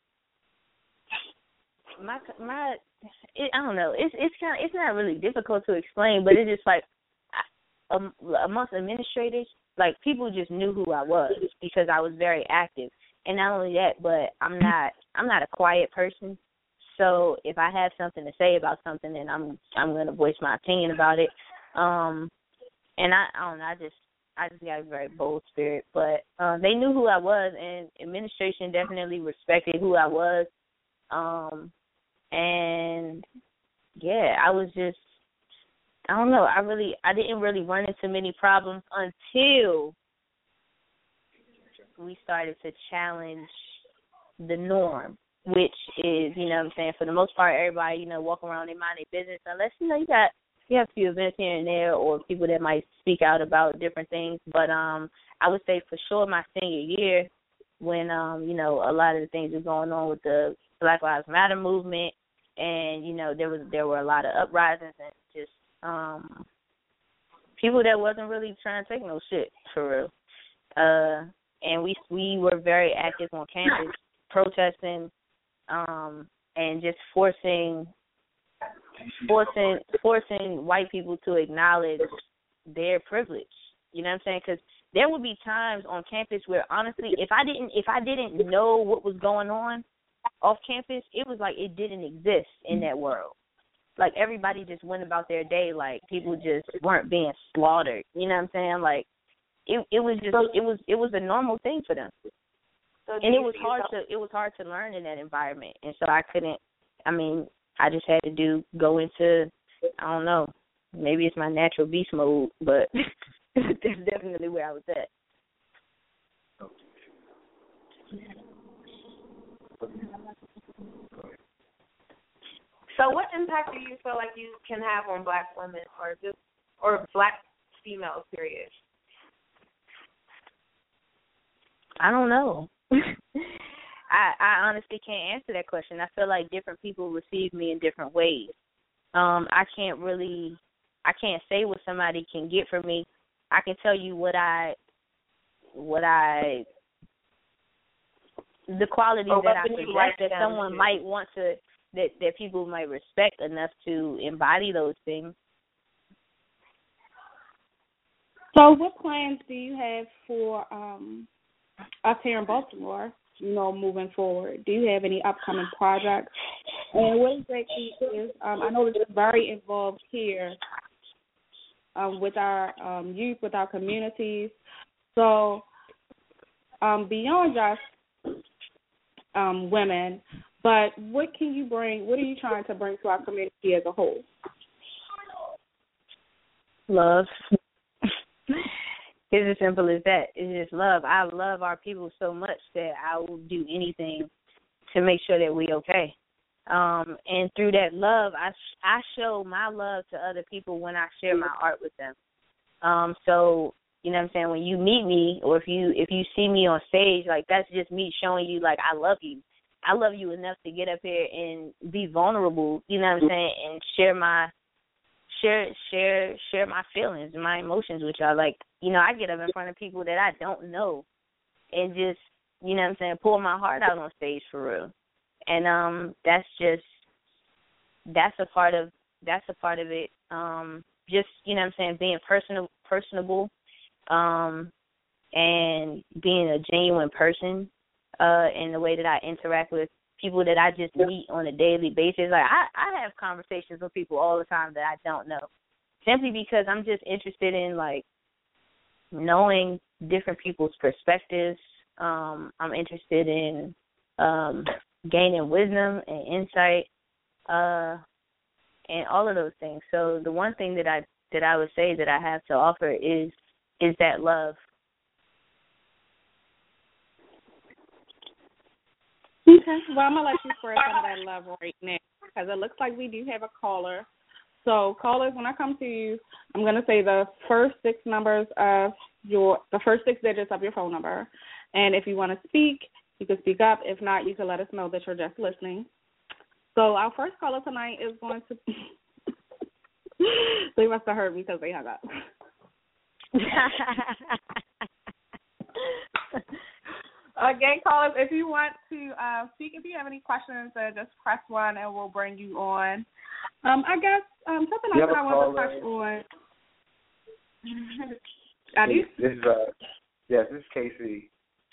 my my it, I don't know it's it's kind of, it's not really difficult to explain, but it's just like um, amongst administrators, like people just knew who I was because I was very active, and not only that, but I'm not I'm not a quiet person. So if I have something to say about something, then I'm I'm going to voice my opinion about it. Um, and I, I don't know, I just I just got a very bold spirit. But uh, they knew who I was, and administration definitely respected who I was. Um, and yeah, I was just I don't know. I really I didn't really run into many problems until we started to challenge the norm, which is, you know what I'm saying, for the most part, everybody, you know, walk around, they mind their business, unless, you know, you got, you have a few events here and there or people that might speak out about different things. But um, I would say for sure my senior year, when, um, you know, a lot of the things were going on with the Black Lives Matter movement, and, you know, there was there were a lot of uprisings and just um, people that wasn't really trying to take no shit, for real. Uh, and we we were very active on campus, protesting, Um, and just forcing, forcing, forcing white people to acknowledge their privilege. You know what I'm saying? Because there would be times on campus where, honestly, if I didn't, if I didn't know what was going on off campus, it was like it didn't exist in that world. Like everybody just went about their day, like people just weren't being slaughtered. You know what I'm saying? Like it, it was just, it was, it was a normal thing for them. So and it was hard to it was hard to learn in that environment, and so I couldn't. I mean, I just had to do go into I don't know, maybe it's my natural beast mode, but that's definitely where I was at. So, what impact do you feel like you can have on Black women, or just or Black females, period? I don't know. I, I honestly can't answer that question. I feel like different people receive me in different ways. Um, I can't really, I can't say what somebody can get from me. I can tell you what I, what I, the qualities oh, that I possess that someone too. might want to, that, that people might respect enough to embody those things. So what plans do you have for um, us here in Baltimore, you know, moving forward? Do you have any upcoming projects? And what exactly is, um, I know that you're very involved here um, with our um, youth, with our communities. So um, beyond just um, women, but what can you bring, what are you trying to bring to our community as a whole? Love. It's as simple as that. It's just love. I love our people so much that I will do anything to make sure that we're okay. Um, and through that love, I I show my love to other people when I share my art with them. Um, so, you know what I'm saying, when you meet me or if you if you see me on stage, like that's just me showing you, like, I love you. I love you enough to get up here and be vulnerable, you know what I'm saying, and share my share share share my feelings and my emotions with y'all. Like, you know, I get up in front of people that I don't know and just, you know what I'm saying, pour my heart out on stage for real. And um that's just that's a part of that's a part of it. Um just, you know what I'm saying, being personal personable, um and being a genuine person, uh in the way that I interact with people that I just meet on a daily basis. Like I, I have conversations with people all the time that I don't know. Simply because I'm just interested in like knowing different people's perspectives. Um, I'm interested in um, gaining wisdom and insight, uh, and all of those things. So the one thing that I that I would say that I have to offer is is that love. Okay. Well, I'm going to let you spread some of that love right now because it looks like we do have a caller. So, callers, when I come to you, I'm going to say the first six numbers of your, the first six digits of your phone number. And if you want to speak, you can speak up. If not, you can let us know that you're just listening. So, our first caller tonight is going to, they must have heard me because they hung up. Again, callers, if you want to uh, speak, if you have any questions, uh, just press one and we'll bring you on. Um, I guess um, something else that I want to touch on. I do. This is uh, yes, this is Casey.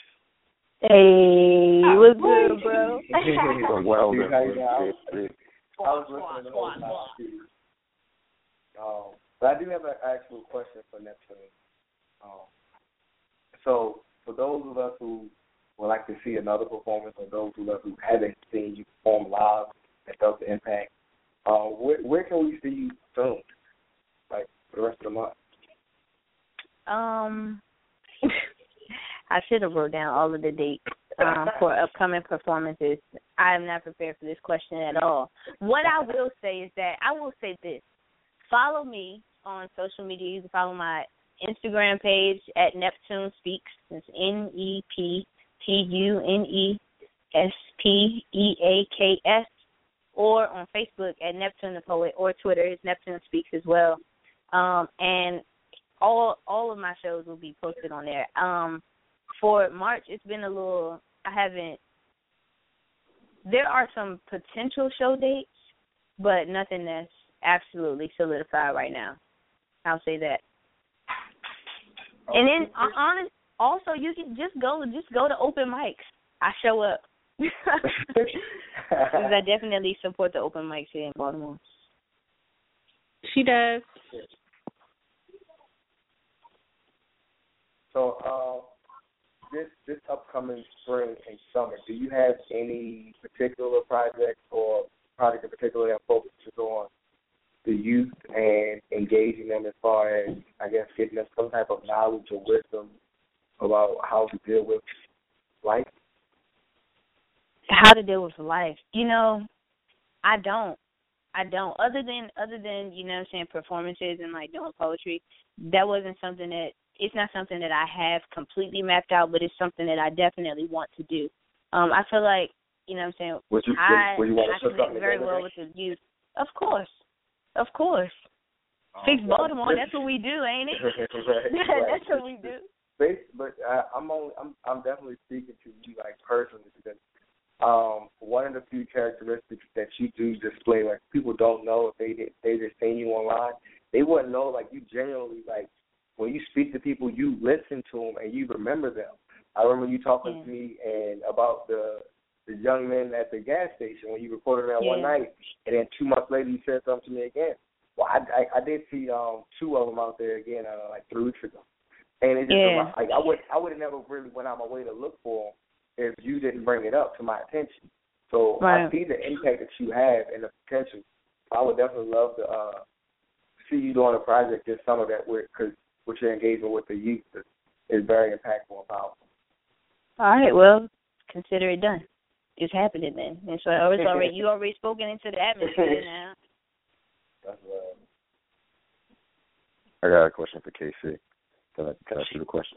Hey, oh, what's good, bro? Well, I was listening to the whole time. Um, but I do have an actual question for Neptune. Um, so for those of us who would like to see another performance, or those of us who haven't seen you perform live and felt the impact, uh, where, where can we see you soon, like for the rest of the month? Um, I should have wrote down all of the dates um, for upcoming performances. I am not prepared for this question at all. What I will say is that I will say this. Follow me on social media. You can follow my Instagram page at Neptune Speaks. It's N E P T U N E S P E A K S. Or on Facebook at Neptune the Poet, or Twitter, it's Neptune Speaks as well. Um, and all all of my shows will be posted on there. Um, for March, it's been a little, I haven't, there are some potential show dates, but nothing that's absolutely solidified right now. I'll say that. And then, uh, honest, also, you can just go, just go to open mics. I show up. Because I definitely support the open mics here in Baltimore. She does. So, uh, this this upcoming spring and summer, do you have any particular projects or project in particular that focuses on the youth and engaging them as far as, I guess, getting them some type of knowledge or wisdom about how to deal with life? How to deal with life. You know, I don't. I don't. Other than, other than you know what I'm saying, performances and, like, doing poetry, that wasn't something that, it's not something that I have completely mapped out, but it's something that I definitely want to do. Um, I feel like, you know what I'm saying, would you, I, would you want to I connect very well with the youth. Of course. Of course. Um, Fix Baltimore, that's what we do, ain't it? right, right. That's what we do. But uh, I'm only, I'm I'm definitely speaking to you, like, personally, because um, one of the few characteristics that you do display, like, people don't know if they did, they just seen you online, they wouldn't know, like, you genuinely, like, when you speak to people, you listen to them and you remember them. I remember you talking yeah. to me and about the the young men at the gas station when you recorded that yeah. one night, and then two months later you said something to me again. Well, I, I, I did see um, two of them out there again uh, like three weeks ago, and it just yeah. like I would I would have never really went out my way to look for them if you didn't bring it up to my attention. So right. I see the impact that you have and the potential. I would definitely love to uh, see you doing a project this summer that we're because with your engagement with the youth is, is very impactful and powerful. All right, well, consider it done. It's happening then. And so it's already you already spoken into the atmosphere now. That's right. I got a question for K C. Can I can I see the question?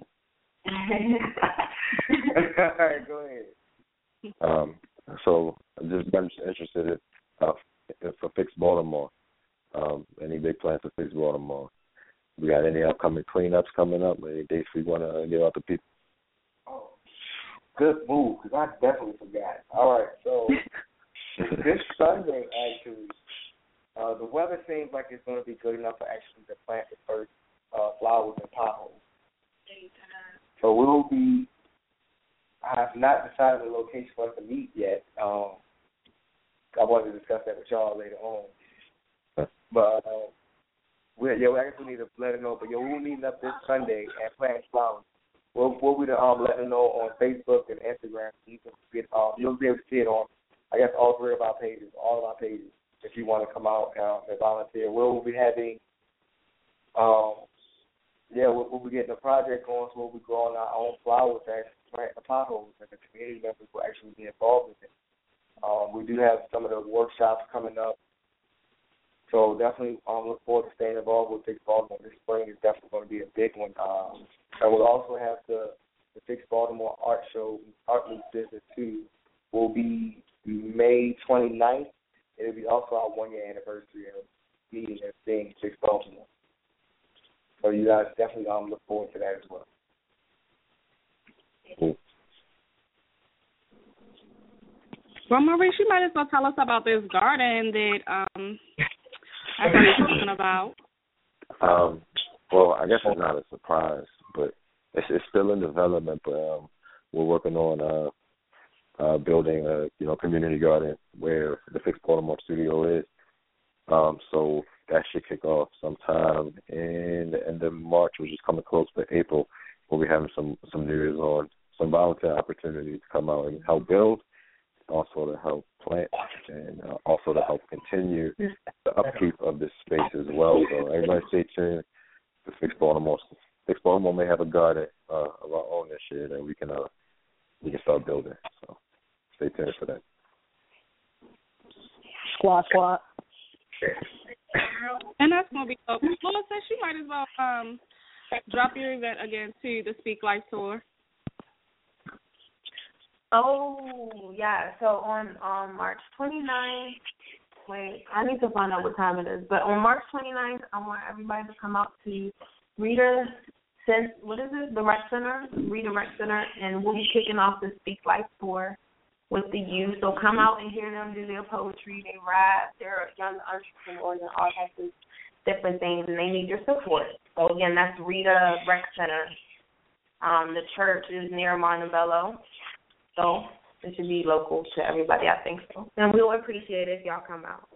All right, go ahead. Um, so I'm just I'm just interested in, uh, for Fix Baltimore. Um, any big plans for Fix Baltimore? We got any upcoming cleanups coming up? Any dates we want to give out to people? Oh, good move, because I definitely forgot. All right, so this Sunday, actually, uh, the weather seems like it's going to be good enough for actually to plant the first uh, flowers and potholes. So we will be, I have not decided the location for us to meet yet. Um, I wanted to discuss that with y'all later on. But, uh, we, yeah, we actually need to let her know. But, yeah, we'll meet up this Sunday at Plant Flowers. We'll, we'll be um, letting her know on Facebook and Instagram. So you can get, um, you'll be able to see it on, I guess, all three of our pages, all of our pages, if you want to come out um, and volunteer. We'll be having um, yeah, we're, we're getting a project going, so we'll be growing our own flowers and plant the potholes, and the community members will actually be involved in it. Um, we do have some of the workshops coming up, so definitely um, look forward to staying involved with Fix Baltimore. This spring is definitely going to be a big one. Um, and we'll also have the, the Fix Baltimore Art Show, Art Loop Business too, will be May twenty-ninth. It'll be also our one-year anniversary of meeting and seeing Fix Baltimore. So you guys definitely um, look forward to that as well. Cool. Well, Maurice, you might as well tell us about this garden that um, I heard you talking about. Um, well, I guess it's not a surprise, but it's, it's still in development. But um, we're working on uh, uh, building a you know community garden where the Fix Baltimore studio is. Um, so that should kick off sometime in the end of March, which is coming close to April. We'll be having some some news on some volunteer opportunities to come out and help build, also to help plant, and uh, also to help continue the upkeep of this space as well. So everybody stay tuned to Fix Baltimore. Fix Baltimore may have a garden uh, of our own this year that we can uh, we can start building. So stay tuned for that. Squat, squat. And that's going to be dope. Melissa, she might as well um, drop your event again, too, the Speak Life Tour. Oh, yeah. So on um, March twenty-ninth, wait, I need to find out what time it is. But on March twenty-ninth, I want everybody to come out to Rita, what is it, the Rec Center, Rita Rec Center, and we'll be kicking off the Speak Life Tour with the youth. So come out and hear them do their poetry, they rap, they're young entrepreneurs and all types of different things, and they need your support. So, again, that's Rita Rec Center. Um, the church is near Montebello. So it should be local to everybody, I think so. And we'll appreciate it if y'all come out.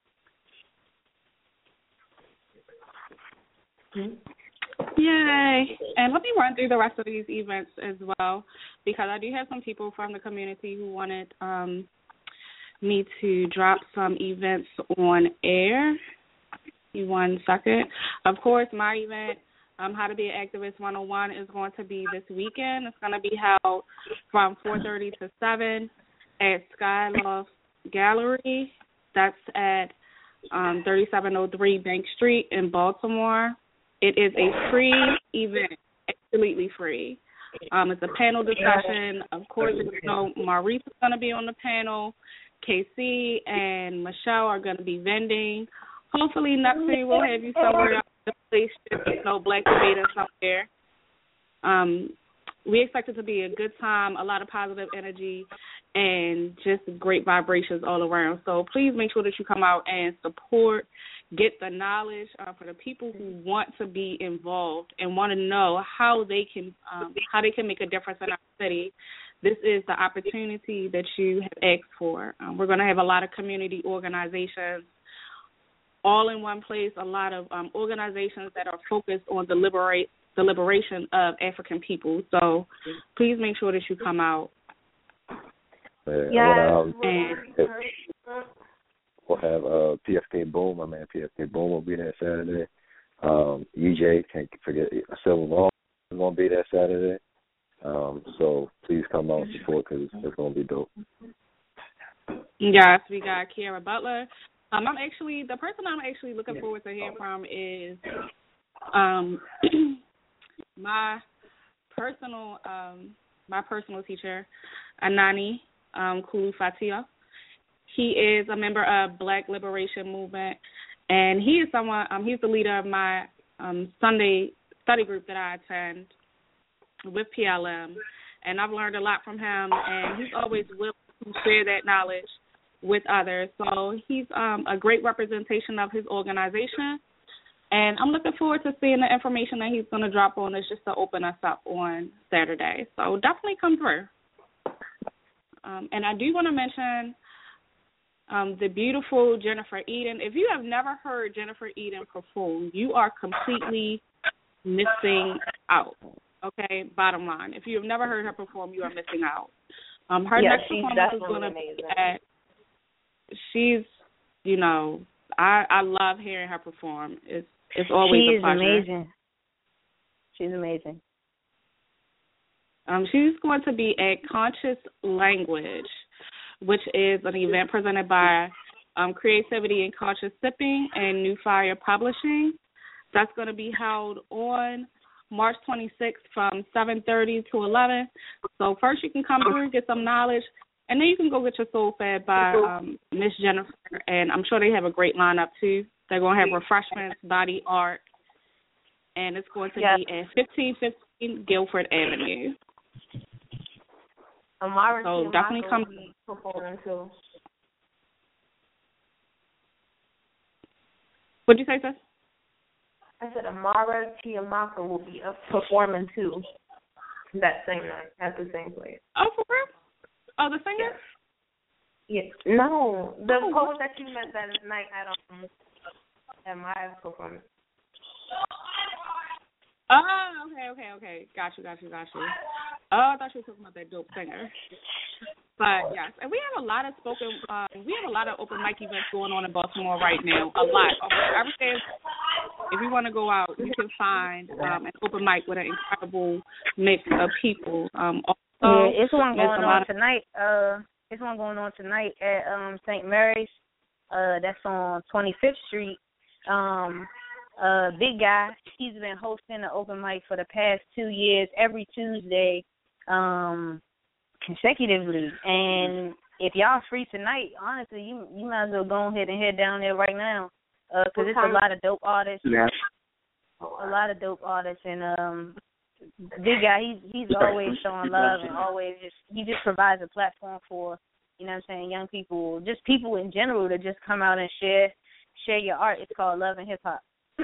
Mm-hmm. Yay. And let me run through the rest of these events as well, because I do have some people from the community who wanted um, me to drop some events on air. Give me one second. Of course, my event, Um, How to Be an Activist one oh one, is going to be this weekend. It's going to be held from four thirty to seven at Skyloft Gallery. That's at um, thirty-seven oh three Bank Street in Baltimore. It is a free event, absolutely free. Um, it's a panel discussion. Of course, you know, Maurice is going to be on the panel. K C and Michelle are going to be vending. Hopefully, Nupsy will have you somewhere else. The place, you know, Black Debater somewhere. Um, we expect it to be a good time, a lot of positive energy, and just great vibrations all around. So please make sure that you come out and support, get the knowledge uh, for the people who want to be involved and want to know how they can um, how they can make a difference in our city. This is the opportunity that you have asked for. Um, we're going to have a lot of community organizations all in one place, a lot of um, organizations that are focused on the, liberate, the liberation of African people. So please make sure that you come out. Yeah, yes, we'll, um, and we'll have uh, P F K Boom. My man P F K Boom will be there Saturday. Um, E J, can't forget, Silver Long is going to be there Saturday. Um, so please come out and support because it's going to be dope. Yes, we got Kiara Butler. Um, I'm actually, the person I'm actually looking forward to hearing from is um, my personal um, my personal teacher, Anani um, Kulu Fatia. He is a member of Black Liberation Movement, and he is someone, um, he's the leader of my um, Sunday study group that I attend with P L M, and I've learned a lot from him, and he's always willing to share that knowledge with others. So he's um, a great representation of his organization, and I'm looking forward to seeing the information that he's going to drop on us just to open us up on Saturday. So definitely come through. Um, and I do want to mention um, the beautiful Jennifer Eden. If you have never heard Jennifer Eden perform, you are completely missing out. Okay, bottom line. If you have never heard her perform, you are missing out. Um, her yeah, next performance is going to be at, she's, you know, I, I love hearing her perform. It's it's always she a pleasure. She is amazing. She's amazing. Um, she's going to be at Conscious Language, which is an event presented by um, Creativity and Conscious Sipping and New Fire Publishing. That's going to be held on March twenty-sixth from seven thirty to eleven. So first you can come through, get some knowledge, and then you can go get your soul fed by um, Miss Jennifer. And I'm sure they have a great lineup, too. They're going to have refreshments, body art, and it's going to yep. be at fifteen fifteen Guilford Avenue. Amara so T. definitely Amaka come. will be performing too. What'd you say, sis? I said Amara T. Amaka will be up performing too that same night at the same place. Oh, for real? Oh, the singer? Yes. yes. No, the oh. poet that you met that night at um at my performance. Oh, okay, okay, okay. Got you, got you, got you. Oh, I thought you were talking about that dope singer. But, yes, and we have a lot of spoken, uh, we have a lot of open mic events going on in Baltimore right now. A lot. Every day, if you want to go out, you can find um, an open mic with an incredible mix of people. Um, also, yeah, it's one going on of- tonight. Uh, it's one going on tonight at um, Saint Mary's. Uh, that's on twenty-fifth Street. Um, uh, big guy. He's been hosting the open mic for the past two years, every Tuesday, um, consecutively. And if y'all free tonight, honestly, you you might as well go ahead and head down there right now, because uh, it's a lot of dope artists. Yeah. A lot of dope artists, and um, big guy. He's he's always showing love and always just he just provides a platform for, you know what I'm saying, young people, just people in general to just come out and share share your art. It's called Love and Hip Hop.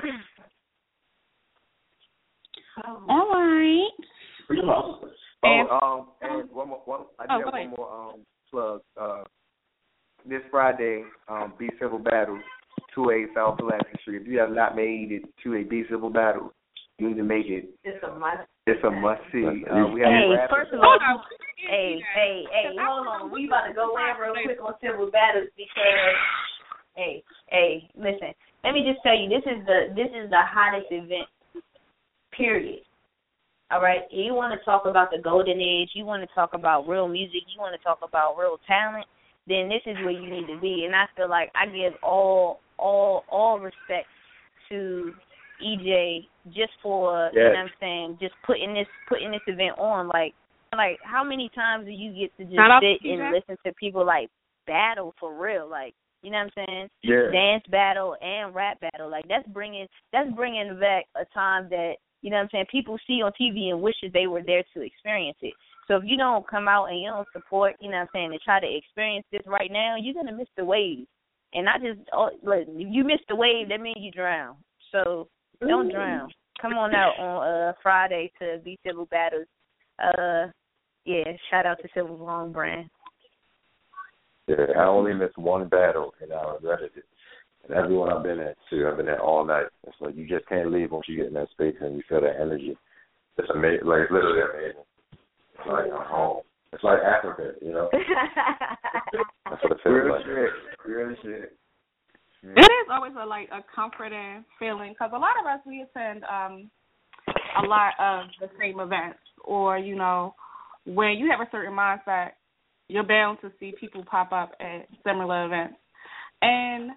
All right. Oh, And, um, and one more, one, I oh, do have go one ahead. more um, plug. Uh, this Friday, um, Be Civil Battle, two A South Pulaski Street. If you have not made it to a Be Civil Battle, you need to make it. It's a must. It's a must see. Uh, we have Hey, a first of Oh, all, no. hey, hey, hey, hold on. We about to go in real quick on Civil Battles because, hey, hey, listen. Let me just tell you, this is the this is the hottest event, period. All right? You want to talk about the golden age, you want to talk about real music, you want to talk about real talent, then this is where you need to be. And I feel like I give all all all respect to E J just for, yes. you know what I'm saying, just putting this putting this event on. Like, like how many times do you get to just Shout out sit to E J. and listen to people, like, battle for real? Like, you know what I'm saying? Yeah. Dance battle and rap battle. Like, that's bringing that's bringing back a time that, you know what I'm saying, people see on T V and wish that they were there to experience it. So if you don't come out and you don't support, you know what I'm saying, and try to experience this right now, you're going to miss the wave. And not just, oh, look, if you miss the wave, that means you drown. So don't drown. Come on out on uh, Friday to Be Civil Battles. Uh, yeah, shout out to Civil Long Brand. Yeah, I only missed one battle, and I regretted it. And everyone I've been at, too, I've been at all night. It's like you just can't leave once you get in that space and you feel that energy. It's amazing, like it's literally amazing. It's like I'm home. It's like Africa, you know? That's what it feels Real like. shit. Real shit. It is always a like a comforting feeling because a lot of us we attend um, a lot of the same events, or you know, when you have a certain mindset, you're bound to see people pop up at similar events, and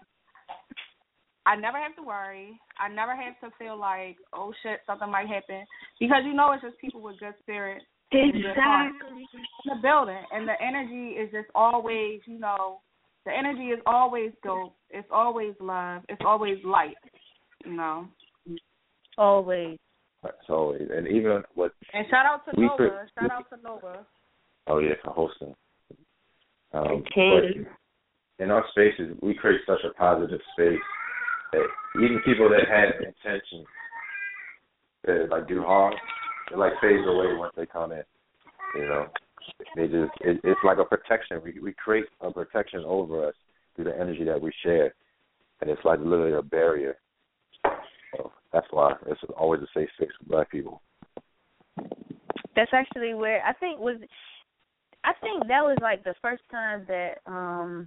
I never have to worry. I never have to feel like, oh shit, something might happen, because you know it's just people with good spirit and good heart in the building, and the energy is just always, you know. The energy is always dope. It's always love. It's always light, you know. Always. It's always, and even what. And shout out to we Nova. Pre- shout out to Nova. Oh yeah, for hosting. Um, Okay. but in our spaces, we create such a positive space that even people that have intention to like do harm, it like fades away once they come in. You know. They just it, it's like a protection. We we create a protection over us through the energy that we share, and it's like literally a barrier. So that's why it's always a safe space for Black people. That's actually where I think was. I think that was like the first time that um.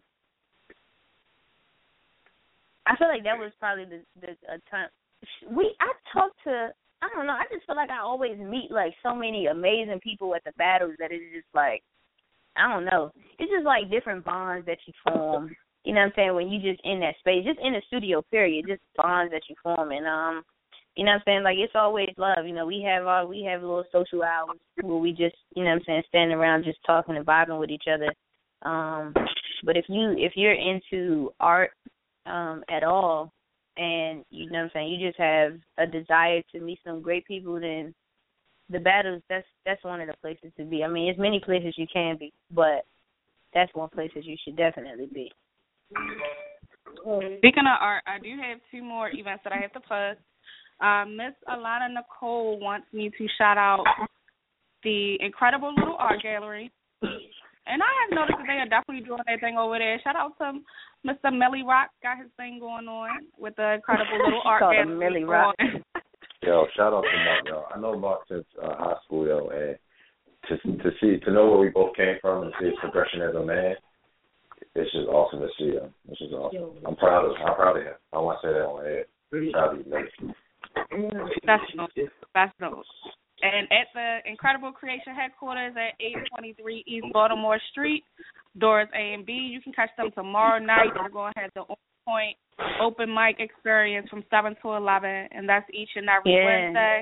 I feel like that was probably the the a time we I talked to I don't know. I just feel like I always meet like so many amazing people at the battles that it's just like, I don't know. It's just like different bonds that you form. You know what I'm saying? When you just in that space, just in the studio, period, just bonds that you form. And, um, you know what I'm saying? Like, it's always love. You know, we have our, we have little social hours where we just, you know what I'm saying, standing around just talking and vibing with each other. Um, but if you, if you're into art um, at all, and, you know what I'm saying, you just have a desire to meet some great people, then the battles, that's that's one of the places to be. I mean, there's many places you can be, but that's one place that you should definitely be. Speaking of art, I do have two more events that I have to plug. Um, Miss Alana Nicole wants me to shout out the Incredible Little Art Gallery. And I have noticed that they are definitely doing their thing over there. Shout out to Mister Millie Rock, got his thing going on with the Incredible Little Art Gallery. Millie Rock. Yo, shout out to Mark, yo. I know Mark since uh, high school, yo, and to to see to know where we both came from and see his progression as a man, it's just awesome to see him. It's just awesome. I'm proud of I'm proud of him. I want to say that on air. Proud of you, man. That's no, that's no. And at the Incredible Creation headquarters at eight twenty-three East Baltimore Street, doors A and B. You can catch them tomorrow night. They're going to have the On Point open mic experience from seven to eleven, and that's each and every yeah. Wednesday.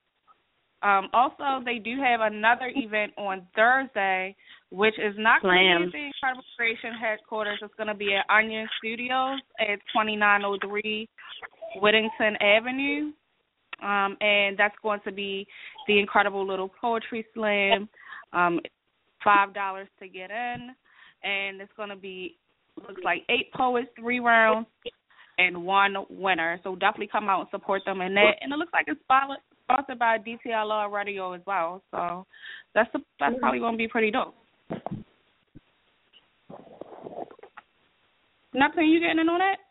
Um, also, they do have another event on Thursday, which is not going to be at the Incredible Creation headquarters. It's going to be at Onion Studios at twenty-nine oh three Whittington Avenue. Um, and that's going to be the Incredible Little Poetry Slam, um, five dollars to get in. And it's going to be, looks like eight poets, three rounds, and one winner. So definitely come out and support them in that. And it looks like it's sponsored by D T L R Radio as well. So that's a, that's probably going to be pretty dope. Nothing, you getting in on that?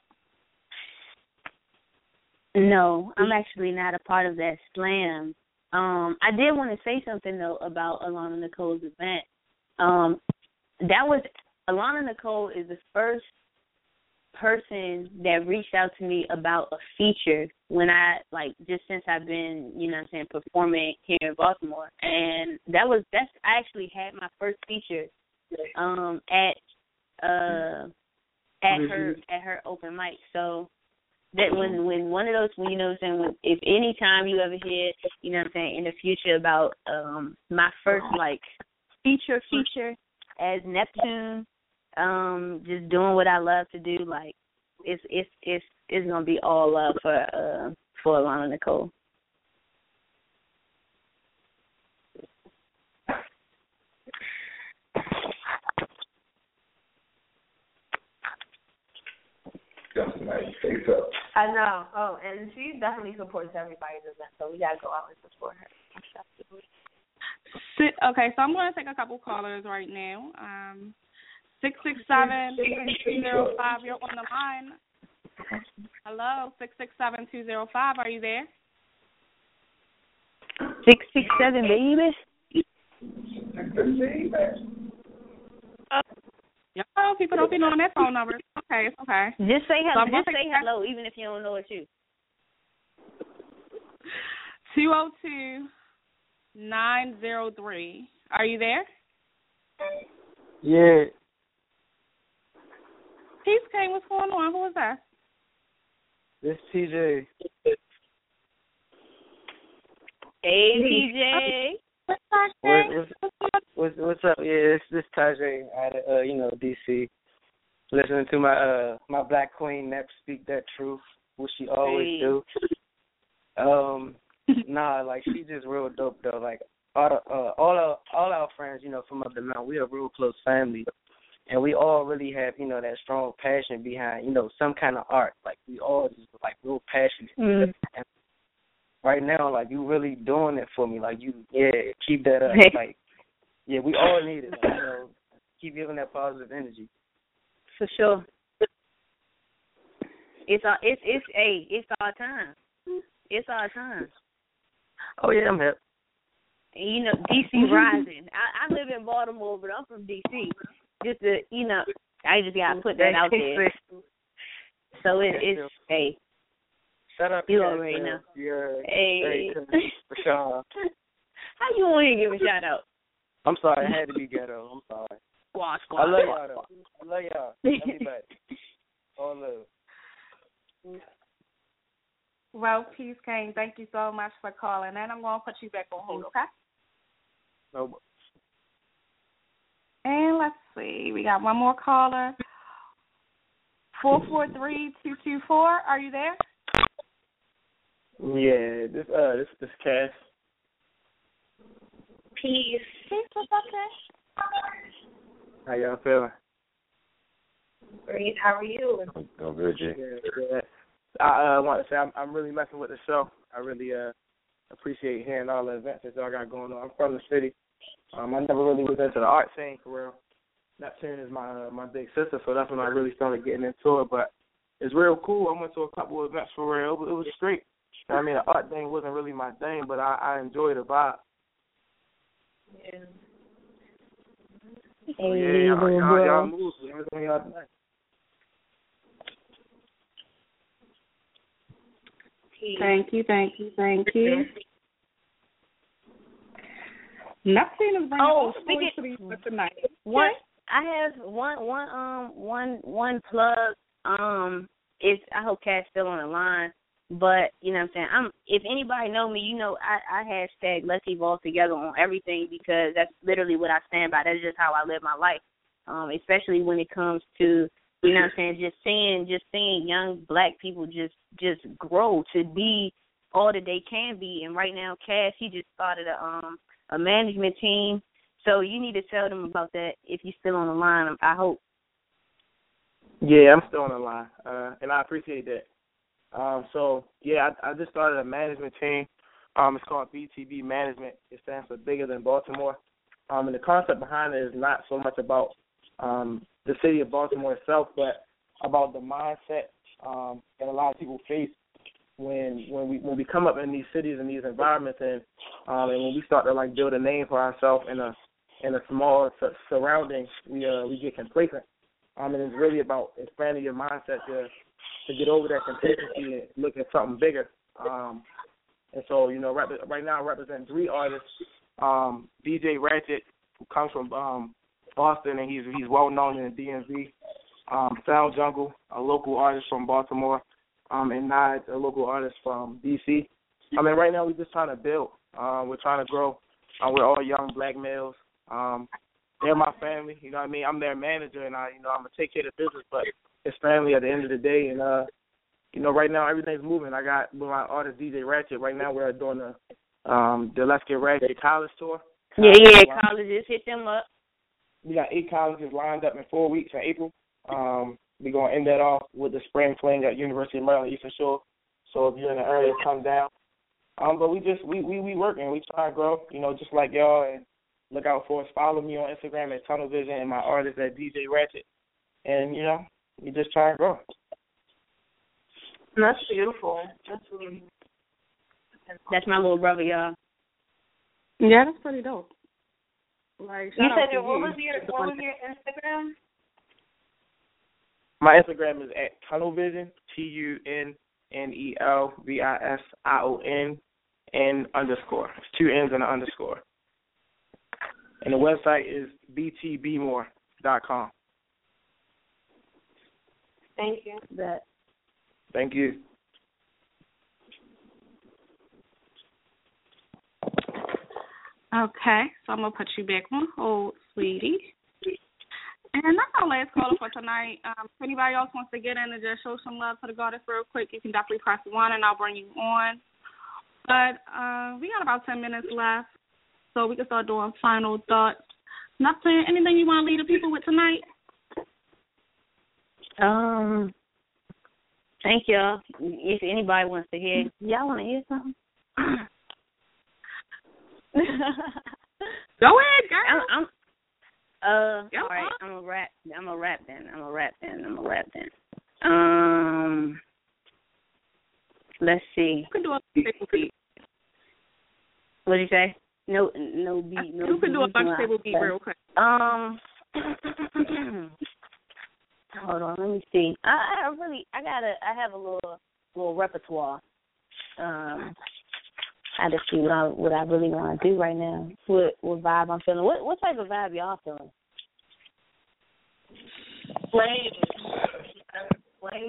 No, I'm actually not a part of that slam. Um, I did want to say something, though, about Alana Nicole's event. Um, that was, Alana Nicole is the first person that reached out to me about a feature when I, like, just since I've been, you know what I'm saying, performing here in Baltimore. And that was, that's, I actually had my first feature um, at, uh, at her, at her open mic. So, that when, when one of those, when, you know what I'm saying, when, if any time you ever hear, you know what I'm saying, in the future about um, my first, like, feature feature as Neptune, um, just doing what I love to do, like, it's it's it's it's going to be all love for, uh, for Alana Nicole. I know. Oh, and she definitely supports everybody's event, so we gotta go out and support her. Okay, so I'm going to take a couple callers right now. Um, six six seven two zero five. You're on the line. Hello, six six seven two zero five. Are you there? Six six seven, baby. Yo, people don't be knowing their phone numbers. Okay, it's okay. Just say hello. So just say hello, even if you don't know it's you. Two zero two nine zero three. Are you there? Yeah. Peace King, what's going on? Who is that? This T J. Hey, T J. What's up, What, what's, what's, what's up? Yeah, it's this Tajay out of, uh, you know, D C. Listening to my uh my black queen Nep speak that truth, which she always hey. do. Um, nah, like she just real dope though. Like all the, uh, all our all our friends, you know, from up the mountain, we are a real close family, and we all really have, you know, that strong passion behind, you know, some kind of art. Like we all just like real passionate. Mm. And right now, like you really doing it for me. Like you, yeah, keep that up. Like, yeah, we all need it. Like, you know, keep giving that positive energy. For sure. It's our, it's it's a it's our time. It's our time. Oh yeah, I'm hip. And, you know, D C rising. I, I live in Baltimore, but I'm from D C. Just to, you know, I just gotta put that out there. So it, it's a. Shut up, You Cat, already girl. know. You're Hey. Rashawn. How you want to give a shout out? I'm sorry, I had to be ghetto. I'm sorry. Squash, squash, I love squash, y'all though. squash. I love y'all. Everybody. All love. Well, Peace King, thank you so much for calling, and I'm going to put you back on hold, okay? No. And let's see, we got one more caller. Four four three two two four. Are you there? Yeah, this uh this this Cass. Peace. Peace, what's up, Cass? How y'all feeling? Great. How are you? Go good, G. Yeah, yeah. I uh, want to say I'm I'm really messing with the show. I really uh appreciate hearing all the events that y'all got going on. I'm from the city. Um, I never really was into the art scene for real. Neptune is my uh, my big sister, so that's when I really started getting into it. But it's real cool. I went to a couple of events for real. It was, it was straight. I mean, the art thing wasn't really my thing, but I, I enjoyed the vibe. Yeah. So yeah, y'all, y'all, y'all move. Y'all doing y'all thing. Thank you, thank you, thank you. Nothing is bringing Oh, us speaking to these for tonight. One, I have one, one, um, one, one plug. Um, it's I hope Cat's still on the line, but you know what I'm saying. I'm if anybody know me, you know I, I hashtag Let's Evolve Together on everything because that's literally what I stand by. That's just how I live my life. Um, especially when it comes to you know what I'm saying, just seeing just seeing young black people just just grow to be all that they can be. And right now, Cass, he just started a um a management team. So you need to tell them about that if you're still on the line, I hope. Yeah, I'm still on the line, uh, and I appreciate that. Um, so, yeah, I, I just started a management team. Um, it's called B T B Management. It stands for Bigger Than Baltimore. Um, and the concept behind it is not so much about um, the city of Baltimore itself, but about the mindset um, that a lot of people face when when we when we come up in these cities and these environments, and um, and when we start to like build a name for ourselves in a in a small su- surrounding, we uh, we get complacent. Um, and it's really about expanding your mindset to to get over that complacency and look at something bigger. Um, and so, you know, rep- right now I represent three artists. Um, D J Ratchet, who comes from um, Boston, and he's he's well known in the D M V. Um, Sound Jungle, a local artist from Baltimore, um, and Nod, a local artist from D C. I mean, right now we're just trying to build. Uh, we're trying to grow. Uh, we're all young black males. Um, they're my family, you know what I mean? I'm their manager, and I, you know, I'm gonna take care of the business, but it's family at the end of the day. And uh, you know, right now everything's moving. I got with my artist D J Ratchet. Right now we're doing the um, the Let's Get Ratchet college tour. Yeah, yeah, colleges hit them up. We got eight colleges lined up in four weeks in April. Um, we're gonna end that off with the spring fling at University of Maryland Eastern Shore. So if you're in the area, come down. Um, but we just we we we working. We try to grow, you know, just like y'all. And look out for us. Follow me on Instagram at Tunnel Vision and my artist at D J Ratchet. And, you know, we just try to grow. That's beautiful. That's really That's my little brother, y'all. Yeah, that's pretty dope. Like, you shout out said to your, what you. was your what was your Instagram? My Instagram is at Tunnel Vision, T U N N E L V I S I O N N underscore. It's two N's and an underscore. And the website is b t b more dot com. Thank you. That. Thank you. Okay, so I'm going to put you back on hold, sweetie. And that's our last caller for tonight. Um, if anybody else wants to get in and just show some love to the goddess real quick, you can definitely press one and I'll bring you on. But uh, we got about ten minutes left, so we can start doing final thoughts. Nothing, anything you want to leave the people with tonight? Um, thank y'all. If anybody wants to hear, y'all want to hear something? Go ahead, girl. I'm, I'm uh, Go all right. on. I'm a rap. I'm a rap then. I'm a rap then. I'm a rap then. Um, let's see. You can do a stable beat. What did you say? No, no beat. No you can beat, do a bunch no stable beat real quick. Um. Hold on, let me see. I, I really, I gotta, I have a little, little repertoire. Um, I just see what I, what I really want to do right now. What what vibe I'm feeling. What what type of vibe y'all feeling? Flame. Flame.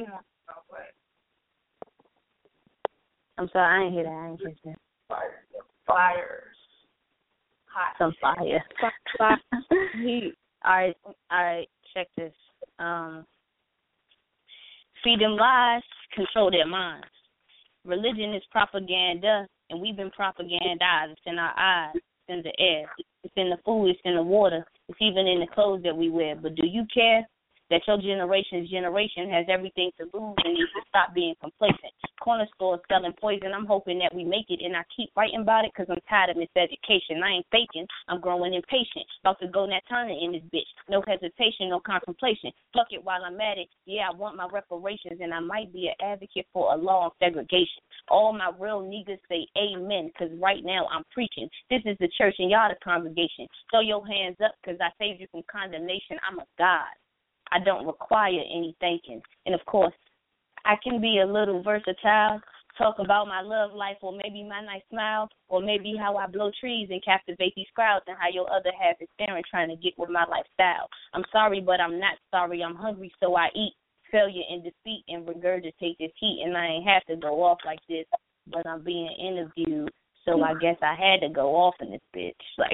I'm sorry, I ain't hear that. I ain't hear that. Fire. Fires. Hot. Some fire. Fire. Heat. All right, all right. Check this. Um, feed them lies, control their minds. Religion is propaganda, and we've been propagandized. It's in our eyes, it's in the air, it's in the food, it's in the water, it's even in the clothes that we wear. But do you care that your generation's generation has everything to lose and needs to stop being complacent? Corner stores selling poison. I'm hoping that we make it, and I keep writing about it because I'm tired of miseducation. I ain't faking. I'm growing impatient. About to go Nat Turner in this bitch. No hesitation, no contemplation. Fuck it while I'm at it. Yeah, I want my reparations, and I might be an advocate for a law on segregation. All my real niggas say amen, because right now I'm preaching. This is the church, and y'all the congregation. Throw your hands up, because I saved you from condemnation. I'm a God. I don't require any thinking. And, of course, I can be a little versatile, talk about my love life, or maybe my nice smile, or maybe how I blow trees and captivate these crowds, and how your other half is staring trying to get with my lifestyle. I'm sorry, but I'm not sorry. I'm hungry, so I eat failure and defeat and regurgitate this heat, and I ain't have to go off like this, but I'm being interviewed, so I guess I had to go off in this bitch. Like,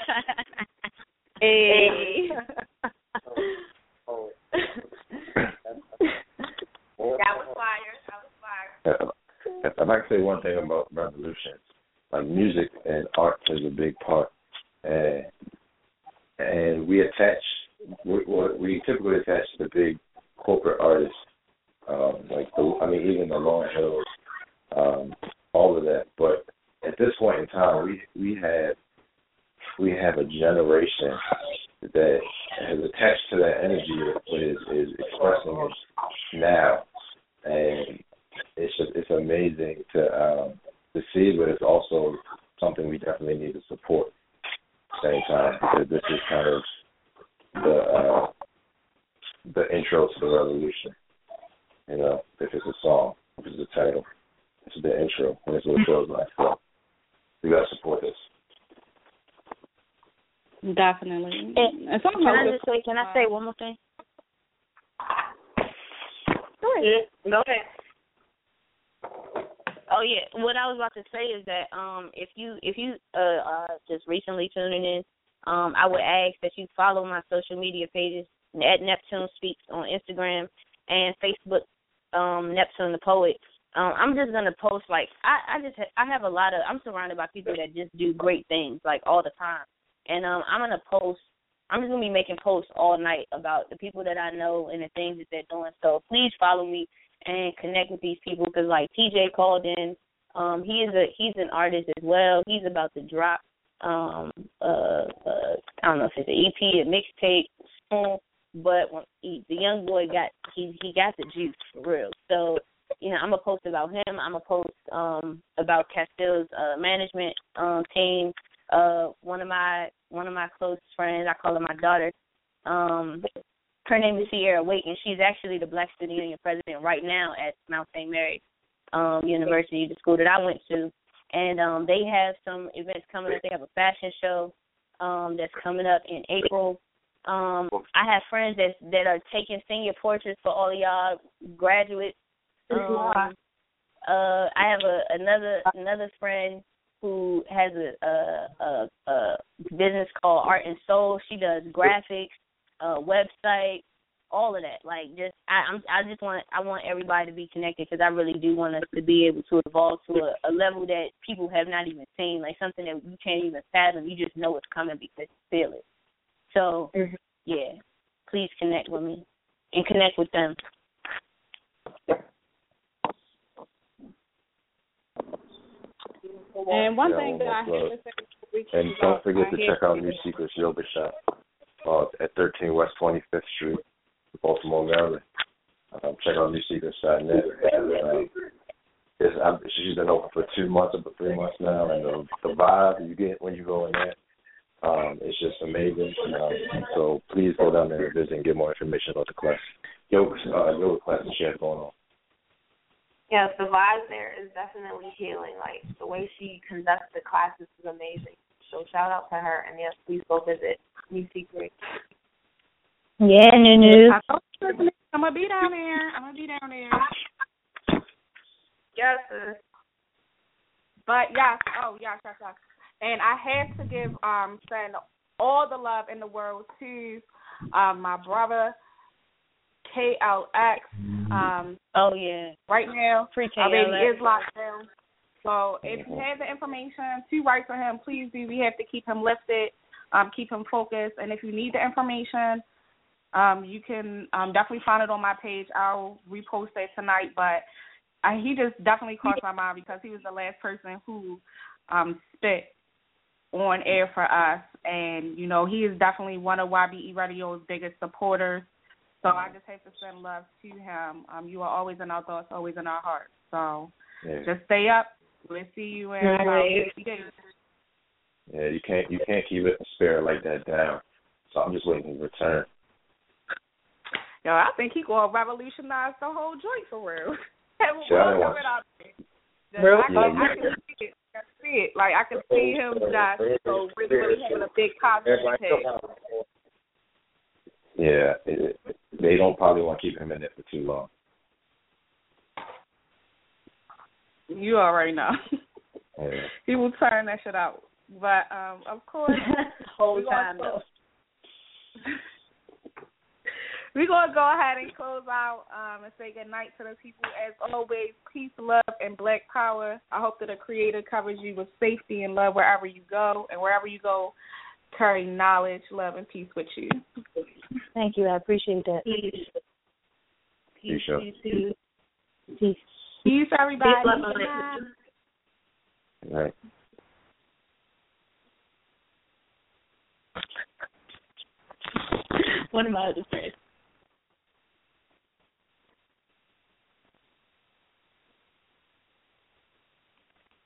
hey. Oh. That was fire. That was fire. If I'd like to say one thing about revolutions. Like, music and art is a big part, and and we attach we, we typically attach to the big corporate artists, um, like the, I mean even the Lauryn Hills, um, all of that. But at this point in time, we we have we have a generation that has attached to that energy that is, is expressing it now, and it's just, it's amazing to um, to see, but it's also something we definitely need to support at the same time, because this is kind of the uh, the intro to the revolution. You know, if it's a song, if it's a title, it's the intro, and it's what it feels like. So we gotta support this. Definitely. And, and can I just say, can I say one more thing? Go ahead. Go ahead. Oh yeah, what I was about to say is that um, if you if you uh, are just recently tuning in, um, I would ask that you follow my social media pages at Neptune Speaks on Instagram and Facebook, um, Neptune the Poet. Um, I'm just gonna post like I, I just ha- I have a lot of I'm surrounded by people that just do great things like all the time. And um, I'm going to post, I'm just going to be making posts all night about the people that I know and the things that they're doing. So please follow me and connect with these people, because like T J called in, um, he is a he's an artist as well. He's about to drop, um, uh, uh, I don't know if it's an E P, a mixtape, but when he, the young boy got, he, he got the juice for real. So, you know, I'm going to post about him. I'm going to post um, about Castille's uh, management um, team. Uh, one of my one of my close friends, I call her my daughter. Um, her name is Sierra Wake, and she's actually the Black Student Union president right now at Mount Saint Mary's um, University, the school that I went to. And um, they have some events coming up. They have a fashion show um, that's coming up in April. Um, I have friends that that are taking senior portraits for all of y'all graduates. Um, uh, I have a, another another friend who has a, a, a, a business called Art and Soul. She does graphics, uh, website, all of that. Like, just I, I'm, I just want I want everybody to be connected, because I really do want us to be able to evolve to a, a level that people have not even seen, like something that you can't even fathom. You just know it's coming because you feel it. So, mm-hmm. yeah, please connect with me and connect with them. And one yeah, thing that I have to say, we and don't forget to check out New Secrets Yoga Shop uh, at thirteen West twenty-fifth Street, Baltimore, Maryland. Um, check out new secrets dot net. Um, it's, I'm, she's been open for two months, about three months now, and the, the vibe you get when you go in there, um, it's just amazing. Um, so please go down there and visit and get more information about the class. Yoga, uh, yoga class that she has going on. Yes, the vibe there is definitely healing. Like the way she conducts the classes is amazing. So shout out to her, and yes, please go visit New Secret. Yeah, Nunu. I'm gonna be down there. I'm gonna be down there. Yes. Sis. But yes, oh yes, yes, yes. And I had to give um send all the love in the world to um my brother K L X. Um, oh yeah. Right now, Free K our L X. baby is locked down. So if you have the information to write for him, please do. We have to keep him lifted, um, keep him focused. And if you need the information, um, you can um, definitely find it on my page. I'll repost it tonight. But uh, he just definitely crossed my mind because he was the last person who um, spit on air for us. And, you know, he is definitely one of Y B E Radio's biggest supporters. So I just have to send love to him. Um, you are always in our thoughts, always in our hearts. So Yeah. just stay up. We'll see you in about fifty days. Yeah, you can't you can't keep it in spirit like that down. So I'm just waiting to return. Yo, I think he gonna revolutionize the whole joint for real. Sure, we'll I come it out there. Just, Real? I, can, Yeah, I can see it. I can see it. Like I can see him just so really, really having a big positive impact. Yeah, it, it, they don't probably want to keep him in it for too long. You already know. Yeah. He will turn that shit out. But um, of course, whole time though. We're going to go ahead and close out um, and say good night to the people. As always, peace, love, and black power. I hope that the Creator covers you with safety and love wherever you go. And wherever you go, carry knowledge, love, and peace with you. Thank you. I appreciate that. Peace. Peace, peace, peace. Peace. Peace, everybody. Peace, love, and light. All right. One of my other friends.